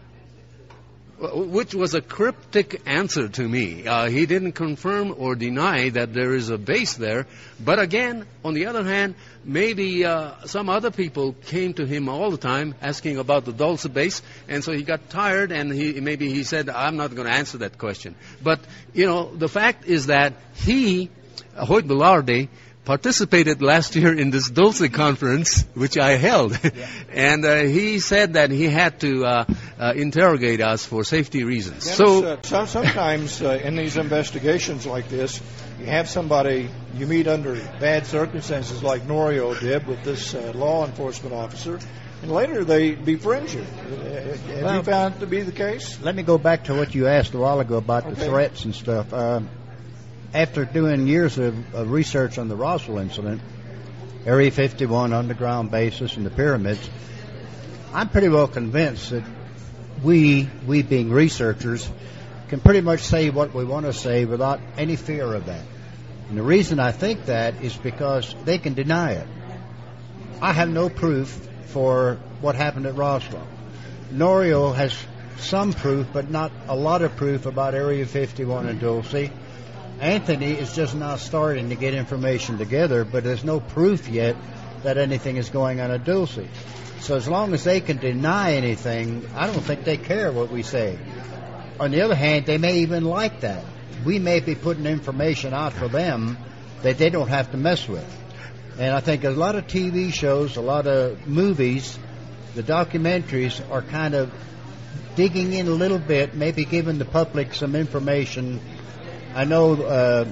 which was a cryptic answer to me. Uh, he didn't confirm or deny that there is a base there. But again, on the other hand, maybe uh, some other people came to him all the time asking about the Dulce base, and so he got tired, and he maybe he said, I'm not going to answer that question. But, you know, the fact is that he, Hoyt Velarde, participated last year in this Dulce conference, which I held. Yeah. And uh, he said that he had to uh, uh, interrogate us for safety reasons. Dennis, so, uh, so sometimes uh, in these investigations like this, you have somebody you meet under bad circumstances like Norio did with this uh, law enforcement officer, and later they befriend you. Have well, you found it to be the case? Let me go back to what you asked a while ago about okay. the threats and stuff. Um, After doing years of, of research on the Roswell incident, Area fifty-one, underground bases, and the pyramids, I'm pretty well convinced that we, we being researchers, can pretty much say what we want to say without any fear of that. And the reason I think that is because they can deny it. I have no proof for what happened at Roswell. Norio has some proof, but not a lot of proof about Area fifty-one and Dulce. Anthony is just now starting to get information together, but there's no proof yet that anything is going on at Dulce. So as long as they can deny anything, I don't think they care what we say. On the other hand, they may even like that. We may be putting information out for them that they don't have to mess with. And I think a lot of T V shows, a lot of movies, the documentaries are kind of digging in a little bit, maybe giving the public some information. I know uh,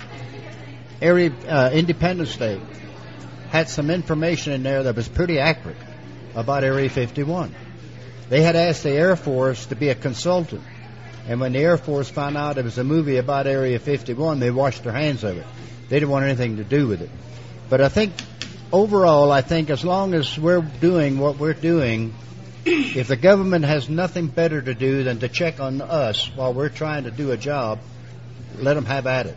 Area uh, Independence Day had some information in there that was pretty accurate about Area fifty-one. They had asked the Air Force to be a consultant, and when the Air Force found out it was a movie about Area fifty-one, they washed their hands of it. They didn't want anything to do with it. But I think overall, I think as long as we're doing what we're doing, if the government has nothing better to do than to check on us while we're trying to do a job, let them have at it.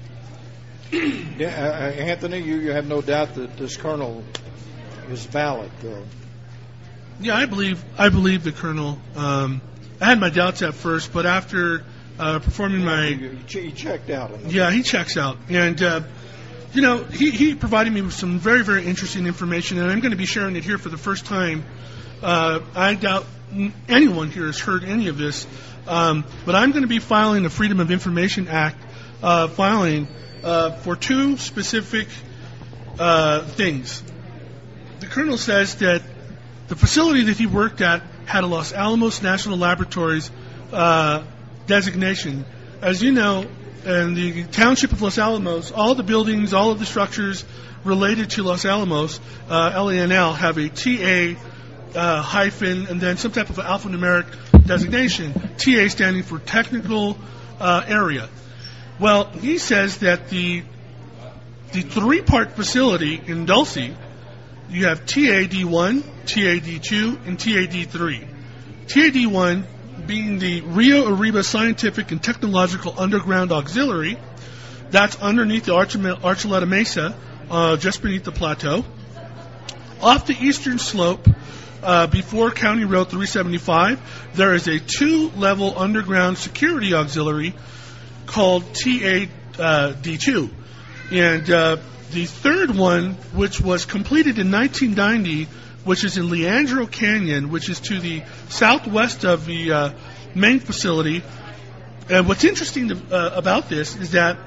Yeah, uh, Anthony, you, you have no doubt that this colonel is valid, though. Yeah, I believe I believe the colonel. Um, I had my doubts at first, but after uh, performing my, he checked out. Yeah, he checks out, and uh, you know, he he provided me with some very very interesting information, and I'm going to be sharing it here for the first time. Uh, I doubt anyone here has heard any of this. Um, but I'm going to be filing a Freedom of Information Act uh, filing uh, for two specific uh, things. The colonel says that the facility that he worked at had a Los Alamos National Laboratories uh, designation. As you know, in the township of Los Alamos, all the buildings, all of the structures related to Los Alamos, uh, L A N L, have a T A uh, hyphen and then some type of alphanumeric designation, T A standing for technical uh, area. Well, he says that the the three-part facility in Dulce you have T A D one, T A D two, and T A D three. T A D one being the Rio Arriba Scientific and Technological Underground Auxiliary. That's underneath the Archuleta Mesa, uh, just beneath the plateau. Off the eastern slope, uh, before County Road three seventy-five, there is a two-level underground security auxiliary called T A D two. And uh, the third one, which was completed in nineteen ninety, which is in Leandro Canyon, which is to the southwest of the uh, main facility. And what's interesting to, uh, about this is that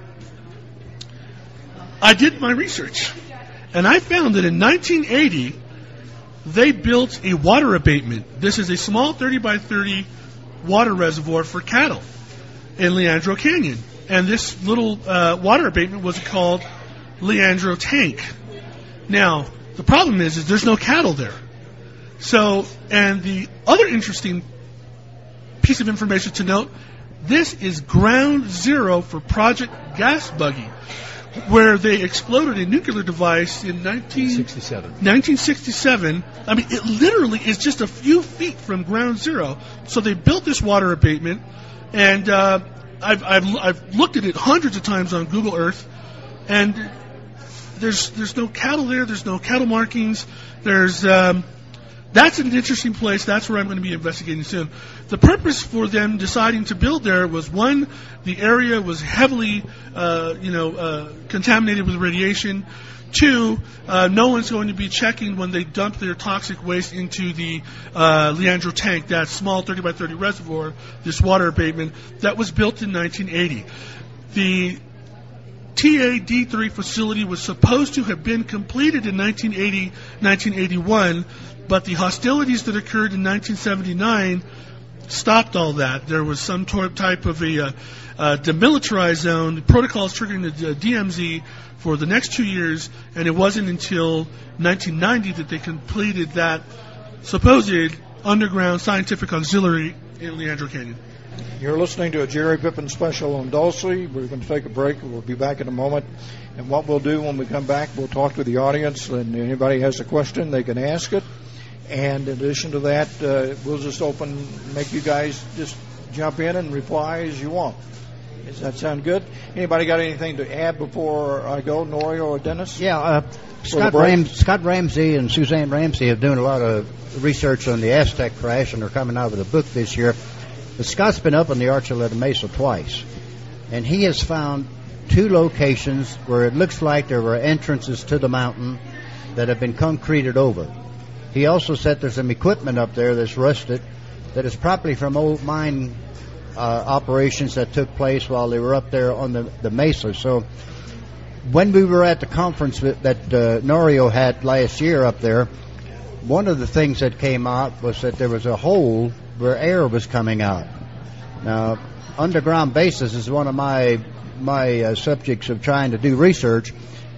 I did my research, and I found that in nineteen eighty, they built a water abatement. This is a small thirty by thirty water reservoir for cattle in Leandro Canyon. And this little uh, water abatement was called Leandro Tank. Now, the problem is, is there's no cattle there. So, and the other interesting piece of information to note, this is ground zero for Project Gas Buggy, where they exploded a nuclear device in nineteen sixty-seven. nineteen sixty-seven. I mean, it literally is just a few feet from ground zero. So they built this water abatement, and uh, I've, I've I've looked at it hundreds of times on Google Earth, and there's there's no cattle there. There's no cattle markings. There's um, that's an interesting place. That's where I'm going to be investigating soon. The purpose for them deciding to build there was, one, the area was heavily, uh, you know, uh, contaminated with radiation. Two, uh, no one's going to be checking when they dump their toxic waste into the uh, Leandro Tank, that small thirty by thirty reservoir, this water abatement that was built in nineteen eighty. The T A D three facility was supposed to have been completed in nineteen eighty, nineteen eighty-one, but the hostilities that occurred in nineteen seventy-nine stopped all that. There was some type of a uh, uh, demilitarized zone. The protocols triggering the uh, D M Z for the next two years, and it wasn't until nineteen ninety that they completed that supposed underground scientific auxiliary in Leandro Canyon. You're listening to a Jerry Pippin special on Dulce. We're going to take a break. We'll be back in a moment. And what we'll do when we come back, we'll talk to the audience, and anybody has a question, they can ask it. And in addition to that, uh, we'll just open, make you guys just jump in and reply as you want. Does that sound good? Anybody got anything to add before I go, Norio or Dennis? Yeah, uh, Scott, Ram- Scott Ramsey and Suzanne Ramsey have doing a lot of research on the Aztec crash, and they're coming out with a book this year. But Scott's been up on the Archuleta Mesa twice, and he has found two locations where it looks like there were entrances to the mountain that have been concreted over. He also said there's some equipment up there that's rusted that is probably from old mine uh, operations that took place while they were up there on the, the mesa. So when we were at the conference that, that uh, Norio had last year up there, one of the things that came out was that there was a hole where air was coming out. Now, underground bases is one of my my uh, subjects of trying to do research,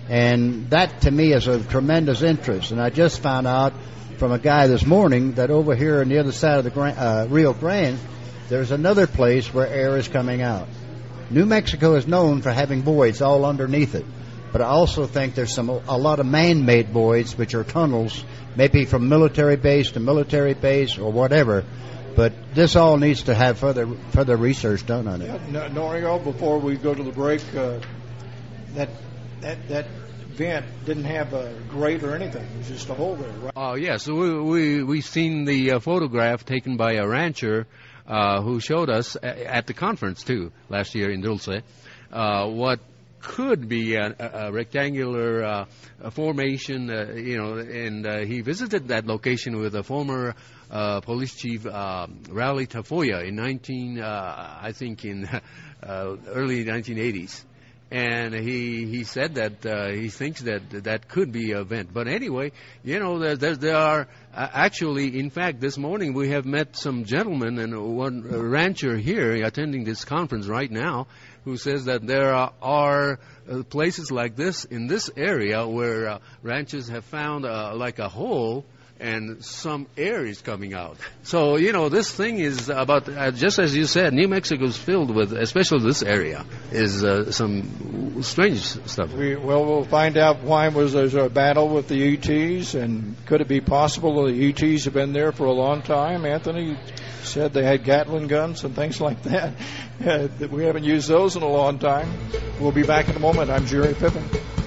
and that to me is of tremendous interest. And I just found out from a guy this morning that over here on the other side of the Gra- uh, Rio Grande, there's another place where air is coming out. New Mexico is known for having voids all underneath it, but I also think there's some a lot of man-made voids, which are tunnels, maybe from military base to military base or whatever. But this all needs to have further further research done on it. Yeah, Norio, before we go to the break, uh, that that that vent didn't have a grate or anything. It was just a hole there, right? Oh, yeah. So we, we, we've seen the uh, photograph taken by a rancher uh, who showed us a- at the conference, too, last year in Dulce, uh, what could be a, a rectangular uh, a formation, uh, you know, and uh, he visited that location with a former uh, police chief, uh, Raleigh Tafoya, in nineteen, uh, I think in uh, early nineteen eighties. And he he said that uh, he thinks that that could be an event. But anyway, you know, there there, there are uh, actually, in fact, this morning we have met some gentlemen and one rancher here attending this conference right now, who says that there are, are uh, places like this in this area where uh, ranchers have found uh, like a hole, and some air is coming out. So, you know, this thing is about, uh, just as you said, New Mexico is filled with, especially this area, is uh, some strange stuff. We, well, we'll find out why was there a battle with the E Ts, and could it be possible the E Ts have been there for a long time? Anthony said they had Gatling guns and things like that. Uh, that we haven't used those in a long time. We'll be back in a moment. I'm Jerry Pippin.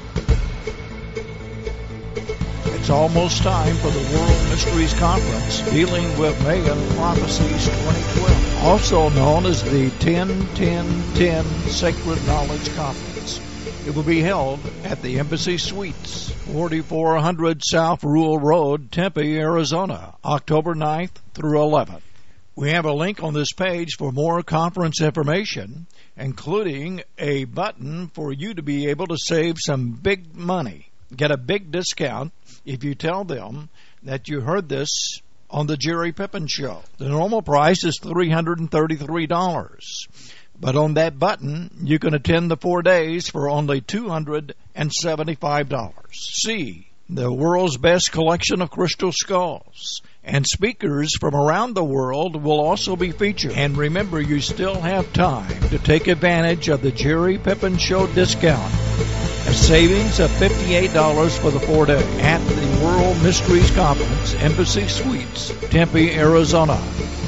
It's almost time for the World Mysteries Conference dealing with Mayan Prophecies twenty twelve, also known as the ten ten ten Sacred Knowledge Conference. It will be held at the Embassy Suites, forty-four hundred South Rural Road, Tempe, Arizona, October ninth through eleventh. We have a link on this page for more conference information, including a button for you to be able to save some big money. Get a big discount if you tell them that you heard this on the Jerry Pippin Show. The normal price is three hundred thirty-three dollars. But on that button, you can attend the four days for only two hundred seventy-five dollars. See the world's best collection of crystal skulls. And speakers from around the world will also be featured. And remember, you still have time to take advantage of the Jerry Pippin Show discount. A savings of fifty-eight dollars for the four days at the World Mysteries Conference, Embassy Suites, Tempe, Arizona.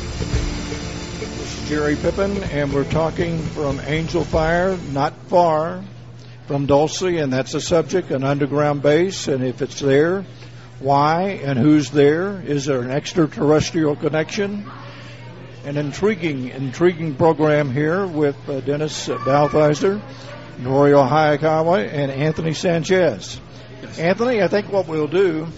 This is Jerry Pippin, and we're talking from Angel Fire, not far from Dulce, and that's the subject, an underground base, and if it's there, why and who's there? Is there an extraterrestrial connection? An intriguing, intriguing program here with uh, Dennis Balthazar, Norio Hayakawa, and Anthony Sanchez. Yes. Anthony, I think what we'll do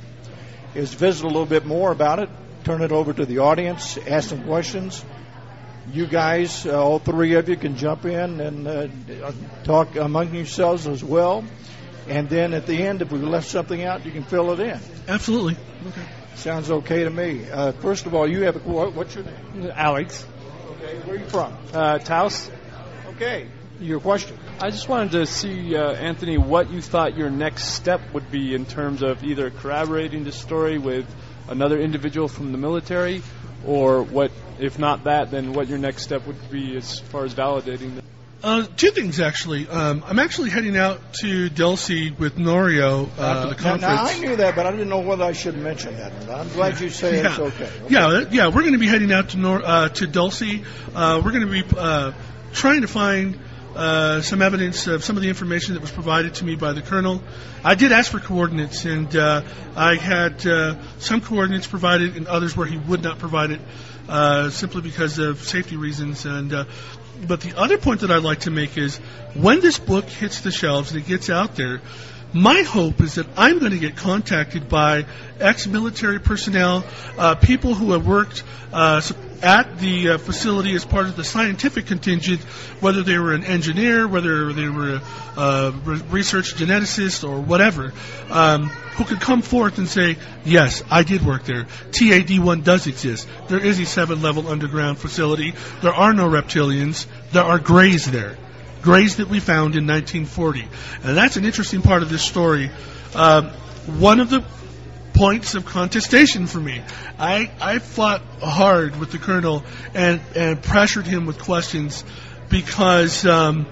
is visit a little bit more about it, turn it over to the audience, ask some questions. You guys, uh, all three of you, can jump in and uh, talk among yourselves as well. And then at the end, if we left something out, you can fill it in. Absolutely. Okay. Sounds okay to me. Uh, first of all, you have a quote. What's your name? Alex. Okay. Where are you from? Uh, Taos. Okay. Your question. I just wanted to see, uh, Anthony, what you thought your next step would be in terms of either corroborating the story with another individual from the military, or what, if not that, then what your next step would be as far as validating the Uh, two things, actually. Um, I'm actually heading out to Dulce with Norio uh, uh, for the conference. Now, now, I knew that, but I didn't know whether I should mention that or not. I'm glad you say yeah. it's okay. okay. Yeah, yeah, we're going to be heading out to Nor- uh, to Dulce. Uh, we're going to be uh, trying to find uh, some evidence of some of the information that was provided to me by the colonel. I did ask for coordinates, and uh, I had uh, some coordinates provided and others where he would not provide it, uh, simply because of safety reasons. And uh, But the other point that I'd like to make is when this book hits the shelves and it gets out there, my hope is that I'm going to get contacted by ex-military personnel, uh, people who have worked uh, at the uh, facility as part of the scientific contingent, whether they were an engineer, whether they were a uh, research geneticist or whatever, um, who could come forth and say, yes, I did work there. T A D one does exist. There is a seven-level underground facility. There are no reptilians. There are grays there. Grays that we found in nineteen forty. And that's an interesting part of this story. Um, one of the points of contestation for me, I, I fought hard with the colonel and, and pressured him with questions because, um,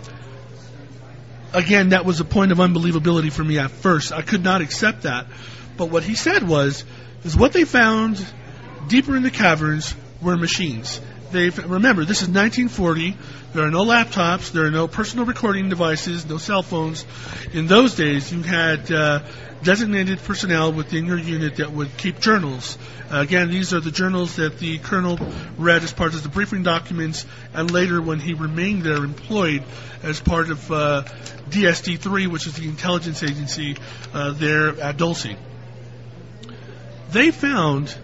again, that was a point of unbelievability for me at first. I could not accept that. But what he said was, is what they found deeper in the caverns were machines. They remember, this is nineteen forty. There are no laptops. There are no personal recording devices, no cell phones. In those days, you had uh, designated personnel within your unit that would keep journals. Uh, again, these are the journals that the colonel read as part of the briefing documents, and later when he remained there employed as part of uh, D S D three, which is the intelligence agency uh, there at Dulce. They found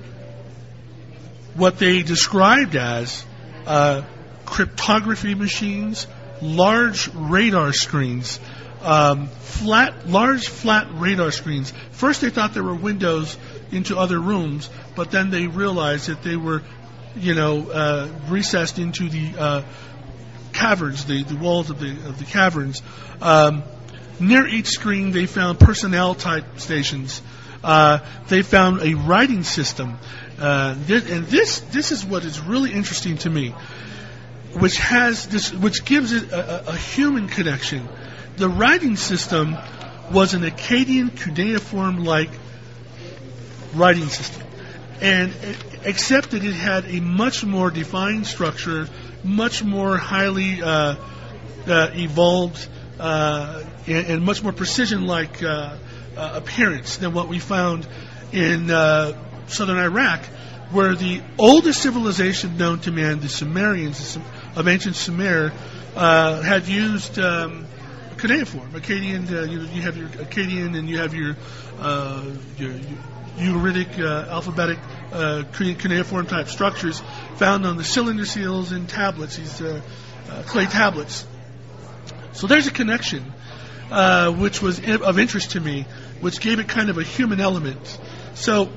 what they described as uh, cryptography machines, large radar screens, um, flat, large flat radar screens. First, they thought there were windows into other rooms, but then they realized that they were, you know, uh, recessed into the uh, caverns, the, the walls of the of the caverns. Um, near each screen, they found personnel type stations. uh, they found a writing system, uh, th- and this this is what is really interesting to me, which has this, which gives it a, a, a human connection. The writing system was an Akkadian cuneiform-like writing system, and except that it had a much more defined structure, much more highly uh, uh, evolved, uh, and, and much more precision-like uh, uh, appearance than what we found in uh, southern Iraq, where the oldest civilization known to man, the Sumerians of ancient Sumer, uh, had used um, cuneiform. Akkadian, uh, you, you have your Akkadian, and you have your uh, your, your Ugaritic, uh, alphabetic, uh, cuneiform type structures found on the cylinder seals and tablets, these uh, uh, clay tablets. So there's a connection, uh, which was of interest to me, which gave it kind of a human element. So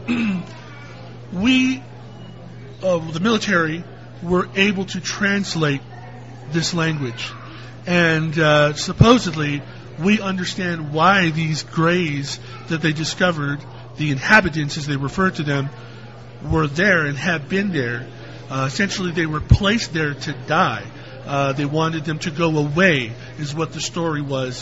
we, uh, the military, were able to translate this language, and uh, supposedly we understand why these grays that they discovered, the inhabitants, as they refer to them, were there and had been there. Uh, essentially, they were placed there to die. Uh, they wanted them to go away, is what the story was.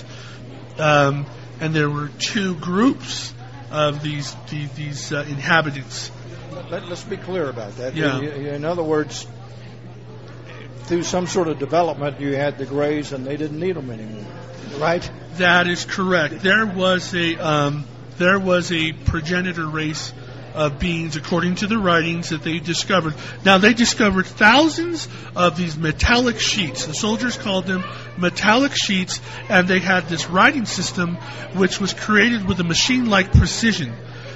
Um, and there were two groups of these these, these uh, inhabitants. Let, let's be clear about that. Yeah. In other words, through some sort of development, you had the grays, and they didn't need them anymore, right? That is correct. There was a um, there was a progenitor race of beings, according to the writings that they discovered. Now, they discovered thousands of these metallic sheets. The soldiers called them metallic sheets, and they had this writing system which was created with a machine-like precision.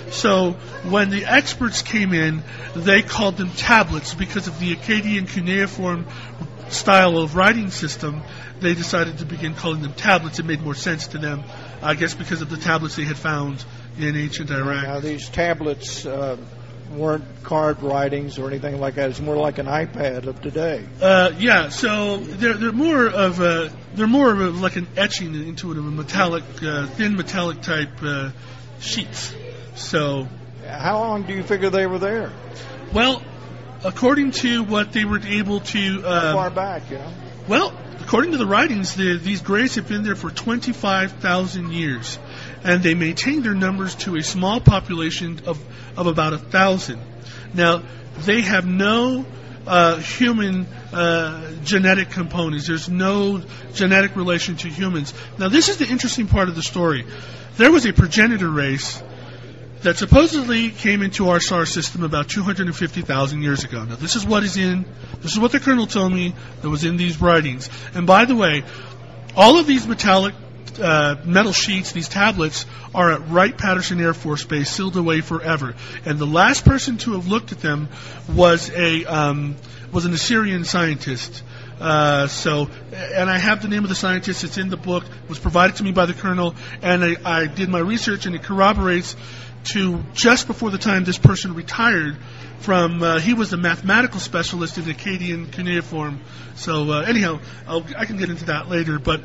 So when the experts came in, they called them tablets because of the Akkadian cuneiform style of writing system. They decided to begin calling them tablets. It made more sense to them, I guess, because of the tablets they had found in ancient Iraq. Now, these tablets uh, weren't carved writings or anything like that. It's more like an iPad of today. Uh, yeah, so they're they're more of a they're more of a, like an etching into it of a metallic, uh, thin metallic type uh, sheets. So, how long do you figure they were there? Well, according to what they were able to, uh, how far back, you know? Well, according to the writings, the, these grays have been there for twenty-five thousand years, and they maintained their numbers to a small population of, of about a thousand. Now, they have no uh, human uh, genetic components. There's no genetic relation to humans. Now, this is the interesting part of the story. There was a progenitor race that supposedly came into our solar system about two hundred fifty thousand years ago. Now, this is what is in, this is what the colonel told me that was in these writings. And by the way, all of these metallic uh, metal sheets, these tablets, are at Wright-Patterson Air Force Base, sealed away forever. And the last person to have looked at them was a um, was an Assyrian scientist. Uh, so, and I have the name of the scientist. It's in the book. It was provided to me by the colonel, and I, I did my research, and it corroborates to just before the time this person retired from, uh, he was a mathematical specialist in Akkadian cuneiform. So uh, anyhow, I'll, I can get into that later, but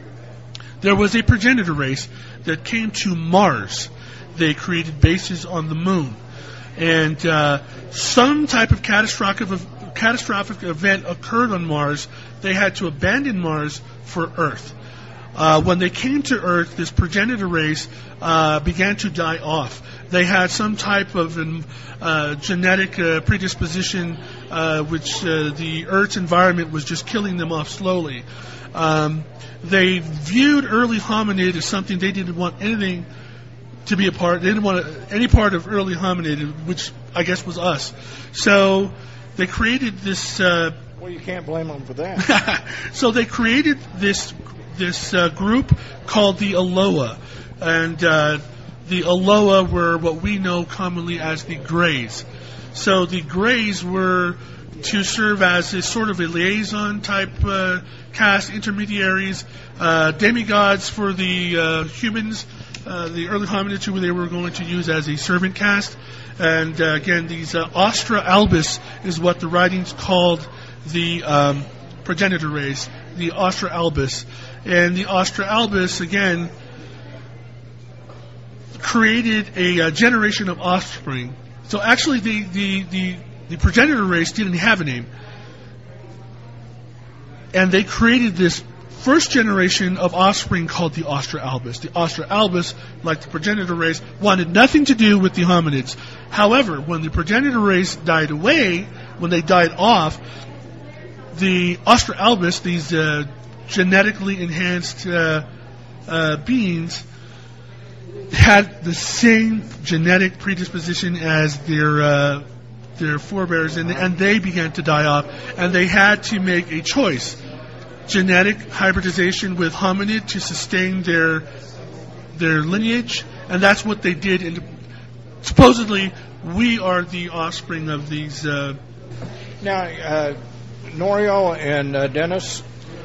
there was a progenitor race that came to Mars. They created bases on the moon. And uh, some type of catastrophic, catastrophic event occurred on Mars. They had to abandon Mars for Earth. Uh, when they came to Earth, this progenitor race uh, began to die off. They had some type of um, uh, genetic uh, predisposition, uh, which uh, the Earth's environment was just killing them off slowly. Um, they viewed early hominid as something they didn't want anything to be a part. They didn't want any part of early hominid, which I guess was us. So they created this. Uh, well, you can't blame them for that. So they created this. this uh, group called the Aloha. And uh, the Aloha were what we know commonly as the Greys. So the Greys were to serve as a sort of a liaison type uh, caste, intermediaries, uh, demigods for the uh, humans, uh, the early hominids who they were going to use as a servant caste. And uh, again, these uh, Ostra albus is what the writings called the um, progenitor race, the Ostra albus. And the Ostra albus, again, created a uh, generation of offspring. So actually, the, the, the, the progenitor race didn't have a name. And they created this first generation of offspring called the Australbus. The Australbus, like the progenitor race, wanted nothing to do with the hominids. However, when the progenitor race died away, when they died off, the Australbus, these uh, genetically enhanced uh, uh, beings, had the same genetic predisposition as their uh, their forebears, and, and they began to die off, and they had to make a choice: genetic hybridization with hominid to sustain their their lineage, and that's what they did. And supposedly, we are the offspring of these. Uh, now, uh, Norio and uh, Dennis,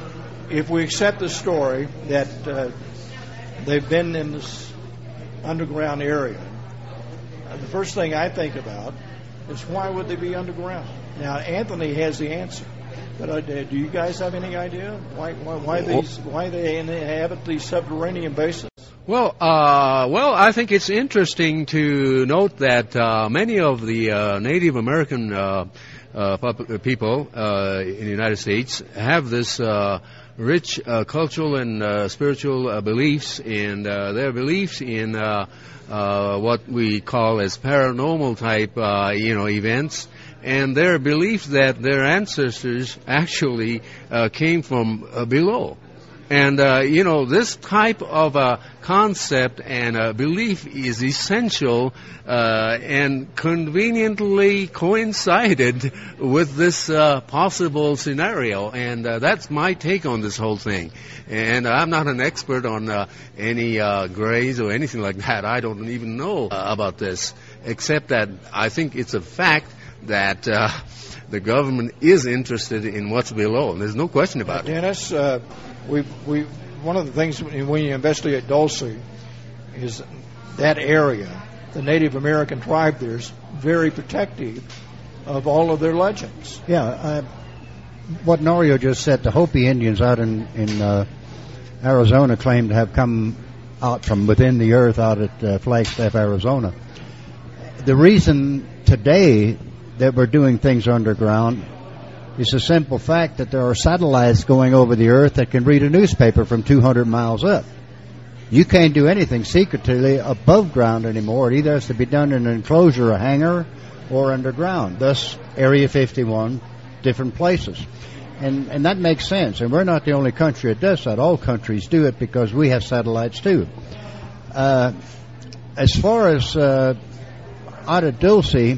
if we accept the story that uh, they've been in this underground area, uh, the first thing I think about is why would they be underground? Now, Anthony has the answer, but uh, do you guys have any idea why why, why these why they inhabit these subterranean bases? Well, uh, well, I think it's interesting to note that uh, many of the uh, Native American uh, uh, people uh, in the United States have this uh, rich uh, cultural and uh, spiritual uh, beliefs, and uh, their beliefs in uh, uh, what we call as paranormal type, uh, you know, events, and their belief that their ancestors actually uh, came from uh, below. And, uh, you know, this type of uh, concept and uh, belief is essential uh, and conveniently coincided with this uh, possible scenario. And uh, that's my take on this whole thing. And I'm not an expert on uh, any uh, grays or anything like that. I don't even know uh, about this, except that I think it's a fact that uh, the government is interested in what's below. There's no question about it. Dennis, uh, we we one of the things when you investigate Dulce is that area, the Native American tribe there is very protective of all of their legends. Yeah, uh, what Norio just said, the Hopi Indians out in, in uh, Arizona claim to have come out from within the earth out at uh, Flagstaff, Arizona. The reason today that we're doing things underground is the simple fact that there are satellites going over the earth that can read a newspaper from two hundred miles up. You can't do anything secretly above ground anymore. It either has to be done in an enclosure, a hangar, or underground. Thus, Area fifty-one, different places. And and that makes sense. And we're not the only country that does that. All countries do it because we have satellites too. Uh, as far as uh, out of Dulce,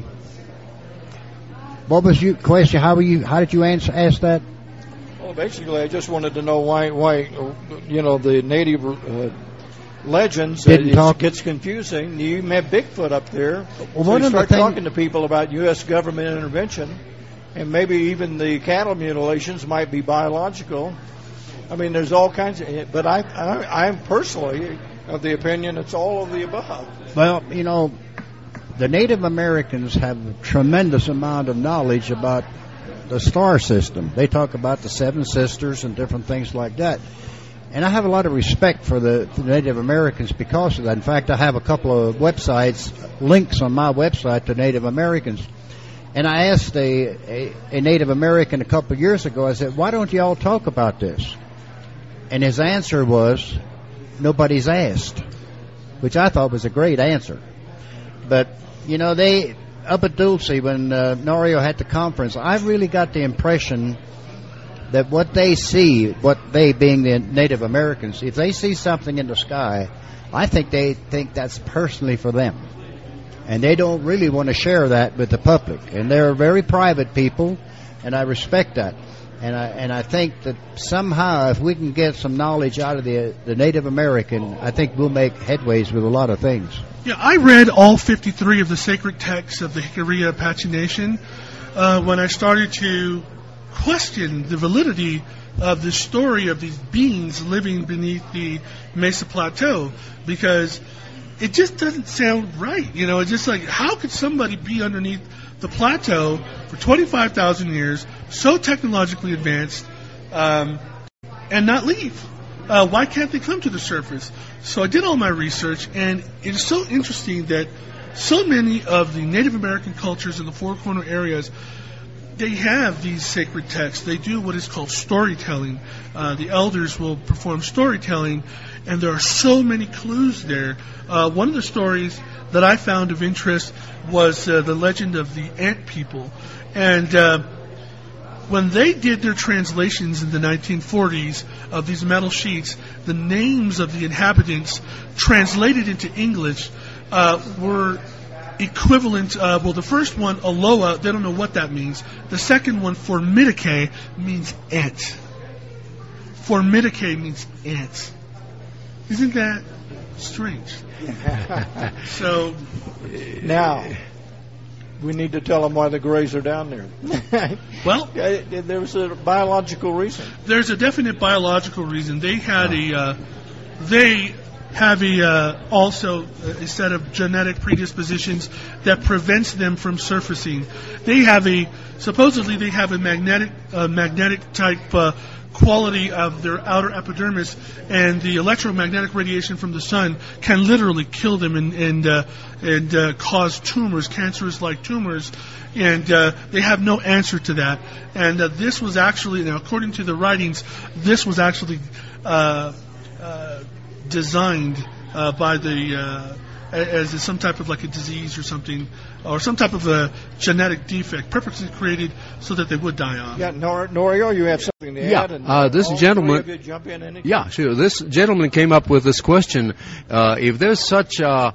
what was your question? How were you? How did you answer ask that? Well, basically, I just wanted to know why, why you know, the native uh, legends. Didn't uh, talk. It gets confusing. You met Bigfoot up there. Well, so one you of the start thing- talking to people about U S government intervention, and maybe even the cattle mutilations might be biological. I mean, there's all kinds of. But I, I, I'm personally of the opinion it's all of the above. Well, you know, the Native Americans have a tremendous amount of knowledge about the star system. They talk about the Seven Sisters and different things like that. And I have a lot of respect for the, for the Native Americans because of that. In fact, I have a couple of websites, links on my website to Native Americans. And I asked a, a, a Native American a couple of years ago, I said, why don't you all talk about this? And his answer was, nobody's asked, which I thought was a great answer. But, you know, they, up at Dulce, when uh, Norio had the conference, I really got the impression that what they see, what they being the Native Americans, if they see something in the sky, I think they think that's personally for them. And they don't really want to share that with the public. And they're very private people, and I respect that. And I and I think that somehow if we can get some knowledge out of the the Native American, I think we'll make headways with a lot of things. Yeah, I read all fifty-three of the sacred texts of the Jicarilla Apache Nation uh, when I started to question the validity of the story of these beings living beneath the Mesa Plateau, because it just doesn't sound right. You know, it's just like, how could somebody be underneath the plateau for twenty-five thousand years, so technologically advanced, um, and not leave? Uh, why can't they come to the surface? So I did all my research, and it is so interesting that so many of the Native American cultures in the Four Corner areas, they have these sacred texts. They do what is called storytelling. Uh, the elders will perform storytelling, and there are so many clues there. Uh, one of the stories that I found of interest was uh, the legend of the Ant People. And uh, when they did their translations in the nineteen forties of these metal sheets, the names of the inhabitants translated into English uh, were equivalent. Uh, well, the first one, Aloha, they don't know what that means. The second one, Formidake, means ant. Formidake means ant. Isn't that strange? So now we need to tell them why the Greys are down there. Well, there's a biological reason. There's a definite biological reason. They had a, uh, they have a uh, also a set of genetic predispositions that prevents them from surfacing. They have a supposedly they have a magnetic uh, magnetic type uh, quality of their outer epidermis, and the electromagnetic radiation from the sun can literally kill them and and uh, and uh, cause tumors, cancerous-like tumors, and uh, they have no answer to that. And uh, this was actually, now, according to the writings, this was actually uh, uh, designed uh, by the uh, as some type of like a disease or something, or some type of a genetic defect, purposely created so that they would die off. Yeah, Nor- Norio, you have something to yeah, add? And uh, this all gentleman. three of you jump in anytime. Yeah, sure. This gentleman came up with this question: uh, if there's such a, uh,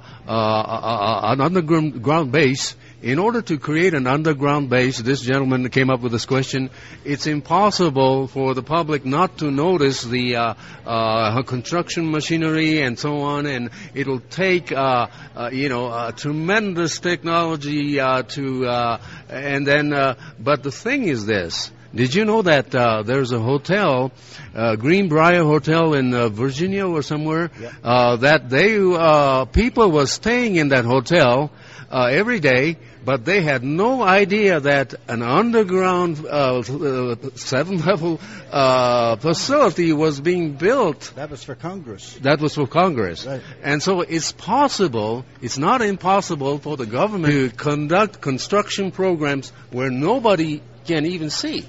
uh, an underground base, in order to create an underground base, this gentleman came up with this question. It's impossible for the public not to notice the uh, uh, construction machinery and so on, and it'll take, uh, uh, you know, uh, tremendous technology uh, to, uh, and then, uh, but the thing is this. Did you know that uh, there's a hotel, uh, Greenbrier Hotel in uh, Virginia or somewhere, yeah. uh, that they, uh, people were staying in that hotel uh, every day, but they had no idea that an underground uh, uh, seven-level uh, facility was being built. That was for Congress. That was for Congress. Right. And so it's possible, it's not impossible for the government to conduct construction programs where nobody can even see.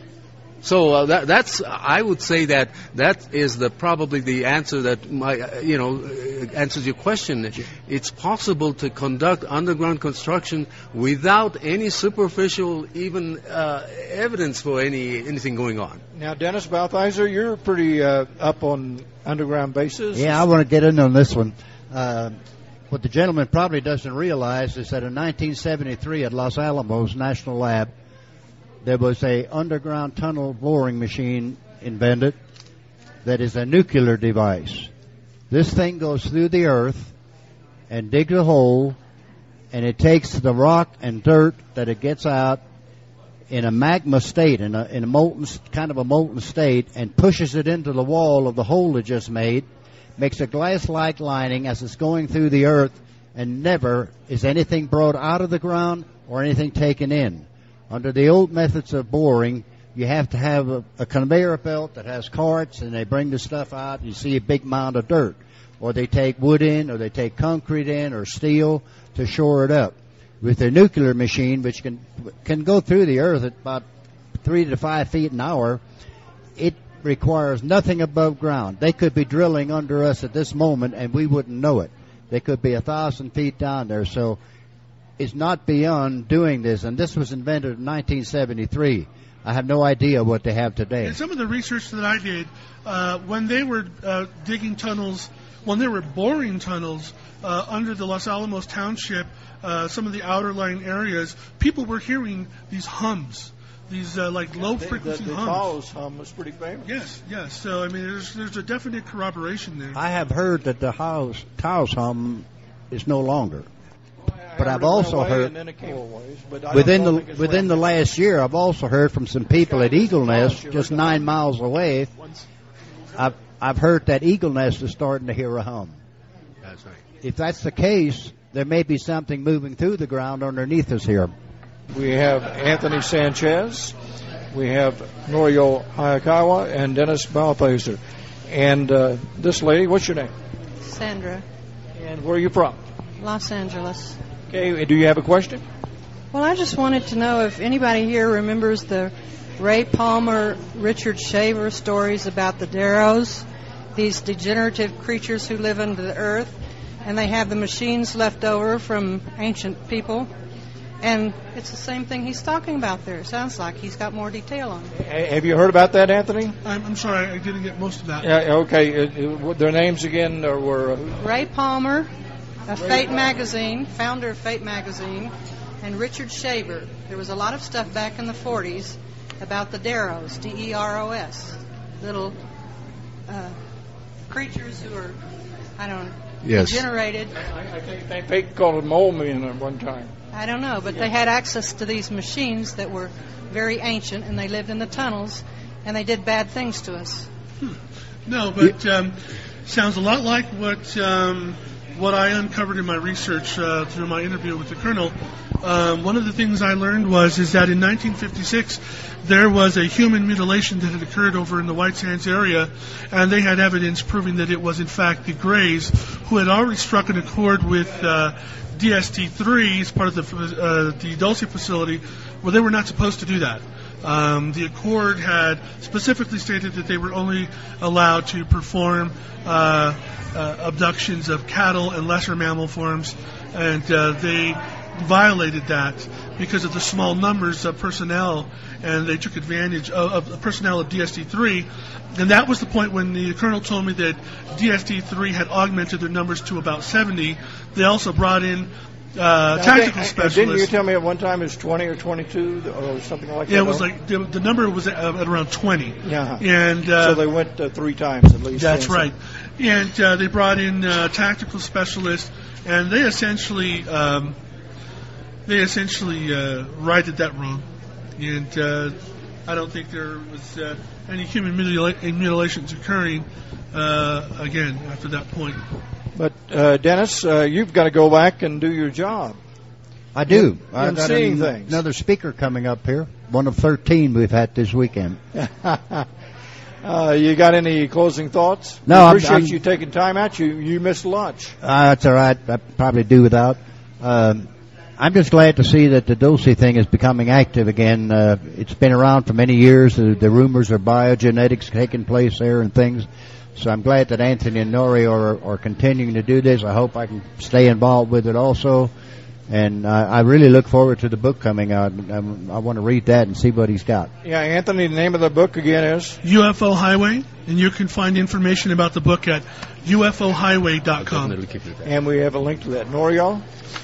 So uh, that, that's, I would say that that is the probably the answer that my, uh, you know, uh, answers your question. It's possible to conduct underground construction without any superficial, even uh, evidence for any anything going on. Now, Dennis Balthizer, you're pretty uh, up on underground bases. Yeah, I want to get in on this one. Uh, what the gentleman probably doesn't realize is that in nineteen seventy-three at Los Alamos National Lab, there was a underground tunnel boring machine invented that is a nuclear device. This thing goes through the earth and digs a hole, and it takes the rock and dirt that it gets out in a magma state, in a, in a molten, kind of a molten state, and pushes it into the wall of the hole it just made, makes a glass-like lining as it's going through the earth, and never is anything brought out of the ground or anything taken in. Under the old methods of boring, you have to have a, a conveyor belt that has carts, and they bring the stuff out, and you see a big mound of dirt. Or they take wood in, or they take concrete in, or steel to shore it up. With their nuclear machine, which can can go through the earth at about three to five feet an hour, it requires nothing above ground. They could be drilling under us at this moment, and we wouldn't know it. They could be a thousand feet down there, so it's not beyond doing this, and this was invented in nineteen seventy-three. I have no idea what they have today. And some of the research that I did, uh, when they were uh, digging tunnels, when they were boring tunnels uh, under the Los Alamos Township, uh, some of the outer lying areas, people were hearing these hums, these uh, like Yeah, low-frequency the, the, the hums. Taos hum was pretty famous. Yes, yes. So, I mean, there's, there's a definite corroboration there. I have heard that the house, Taos hum is no longer. But I I've heard it also went away heard and then it came always, but I within don't the think it's within the right. last year, I've also heard from some people at Eagle Nest, you just heard nine that? miles away. I've I've heard that Eagle Nest is starting to hear a hum. That's right. If that's the case, there may be something moving through the ground underneath us here. We have Anthony Sanchez, we have Norio Hayakawa, and Dennis Balthaser. And uh, this lady, what's your name? Sandra, And where are you from? Los Angeles. Okay, do you have a question? Well, I just wanted to know if anybody here remembers the Ray Palmer, Richard Shaver stories about the Darrows, these degenerative creatures who live under the earth, and they have the machines left over from ancient people. And it's the same thing he's talking about there. It sounds like he's got more detail on it. A- Have you heard about that, Anthony? I'm, I'm sorry, I didn't get most of that. Yeah, okay. Uh, uh, their names again uh, were... Uh, Ray Palmer, of Fate Magazine, founder of Fate Magazine, and Richard Shaver. There was a lot of stuff back in the forties about the Darrows, D E R O S, little uh, creatures who are, I don't know, Yes. generated. I, I think they, they called them mole men at one time. I don't know, but they had access to these machines that were very ancient, and they lived in the tunnels, and they did bad things to us. No, but um, sounds a lot like what um, what I uncovered in my research uh, through my interview with the colonel. Um, one of the things I learned was is that in nineteen fifty-six there was a human mutilation that had occurred over in the White Sands area, and they had evidence proving that it was in fact the Greys who had already struck an accord with uh, D S T three as part of the uh, the Dulce facility, where they were not supposed to do that. Um, the accord had specifically stated that they were only allowed to perform uh, uh, abductions of cattle and lesser mammal forms, and uh, they violated that because of the small numbers of personnel, and they took advantage of, of the personnel of D S T three. And that was the point when the colonel told me that D S T three had augmented their numbers to about seventy. They also brought in uh, tactical I think, specialists. Didn't you tell me at one time it was twenty or twenty-two or something like that? Yeah, it was like the, the number was at, at around twenty. Yeah. And uh, so they went uh, three times at least. That's so. right. And uh, they brought in uh, tactical specialists, and they essentially um, they essentially uh, righted that wrong. And uh, I don't think there was uh, any human mutila- mutilations occurring uh, again after that point. But uh, Dennis, uh, you've got to go back and do your job. I do. In, I've in got seeing an, things. another speaker coming up here. One of thirteen we've had this weekend. uh, you got any closing thoughts? No, I I'm- appreciate I'm- you taking time out. You you missed lunch. Uh, that's all right. I probably do without. Um, I'm just glad to see that the Dulce thing is becoming active again. Uh, it's been around for many years. The, the rumors of biogenetics taking place there and things. So I'm glad that Anthony and Nori are, are continuing to do this. I hope I can stay involved with it also. And uh, I really look forward to the book coming out. Um, I want to read that and see what he's got. Yeah, Anthony, the name of the book again is? U F O Highway, and you can find information about the book at U F O highway dot com. And we have a link to that. Noriel?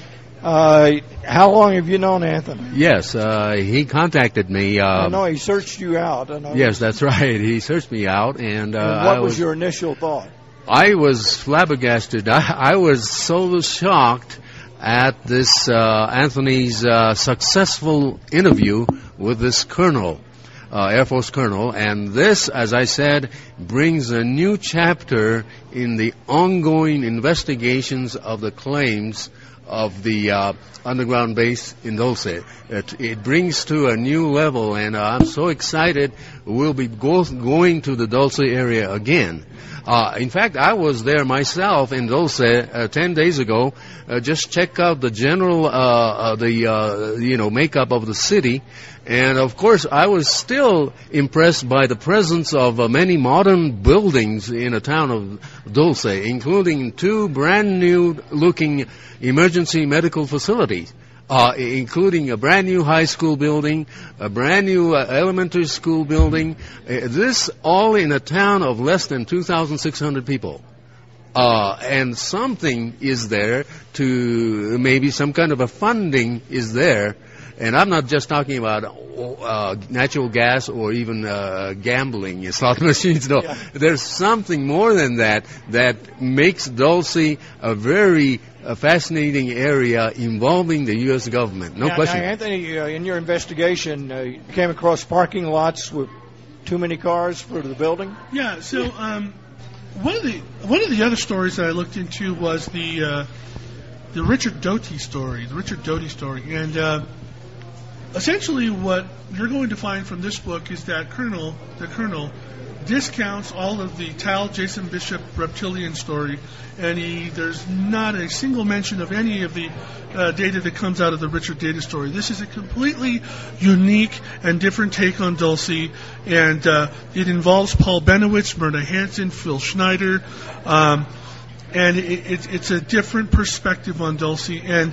Uh, how long have you known Anthony? Yes, uh, he contacted me. Um, I know he searched you out. I know. Yes, that's right. He searched me out, and, uh, And what I was, was your initial thought? I was flabbergasted. I, I was so shocked at this uh, Anthony's uh, successful interview with this colonel, uh, Air Force colonel, and this, as I said, brings a new chapter in the ongoing investigations of the claims of the uh, underground base in Dulce. It, it brings to a new level, and uh, I'm so excited. We'll be go- going to the Dulce area again. Uh, in fact, I was there myself in Dulce uh, ten days ago. Uh, just check out the general, uh, uh, the uh, you know, makeup of the city, and of course, I was still impressed by the presence of uh, many modern buildings in the town of Dulce, including two brand new looking emergency medical facilities. Uh, including a brand new high school building, a brand new uh, elementary school building. Uh, this all in a town of less than two thousand six hundred people. Uh, and something is there to, maybe some kind of a funding is there. And I'm not just talking about uh, natural gas or even uh, gambling, slot machines. No, yeah. There's something more than that that makes Dulce a very a fascinating area involving the U S government. No now, question. Now, Anthony, uh, in your investigation, uh, you came across parking lots with too many cars for the building? Yeah. So um, one of the one of the other stories that I looked into was the uh, the Richard Doty story, the Richard Doty story, and uh, essentially what you're going to find from this book is that Colonel, the Colonel, discounts all of the Tal Jason Bishop reptilian story, and he there's not a single mention of any of the uh, data that comes out of the Richard Data story. This is a completely unique and different take on Dulce, and uh, it involves Paul Benowitz, Myrna Hansen, Phil Schneider, um, and it, it, it's a different perspective on Dulce. And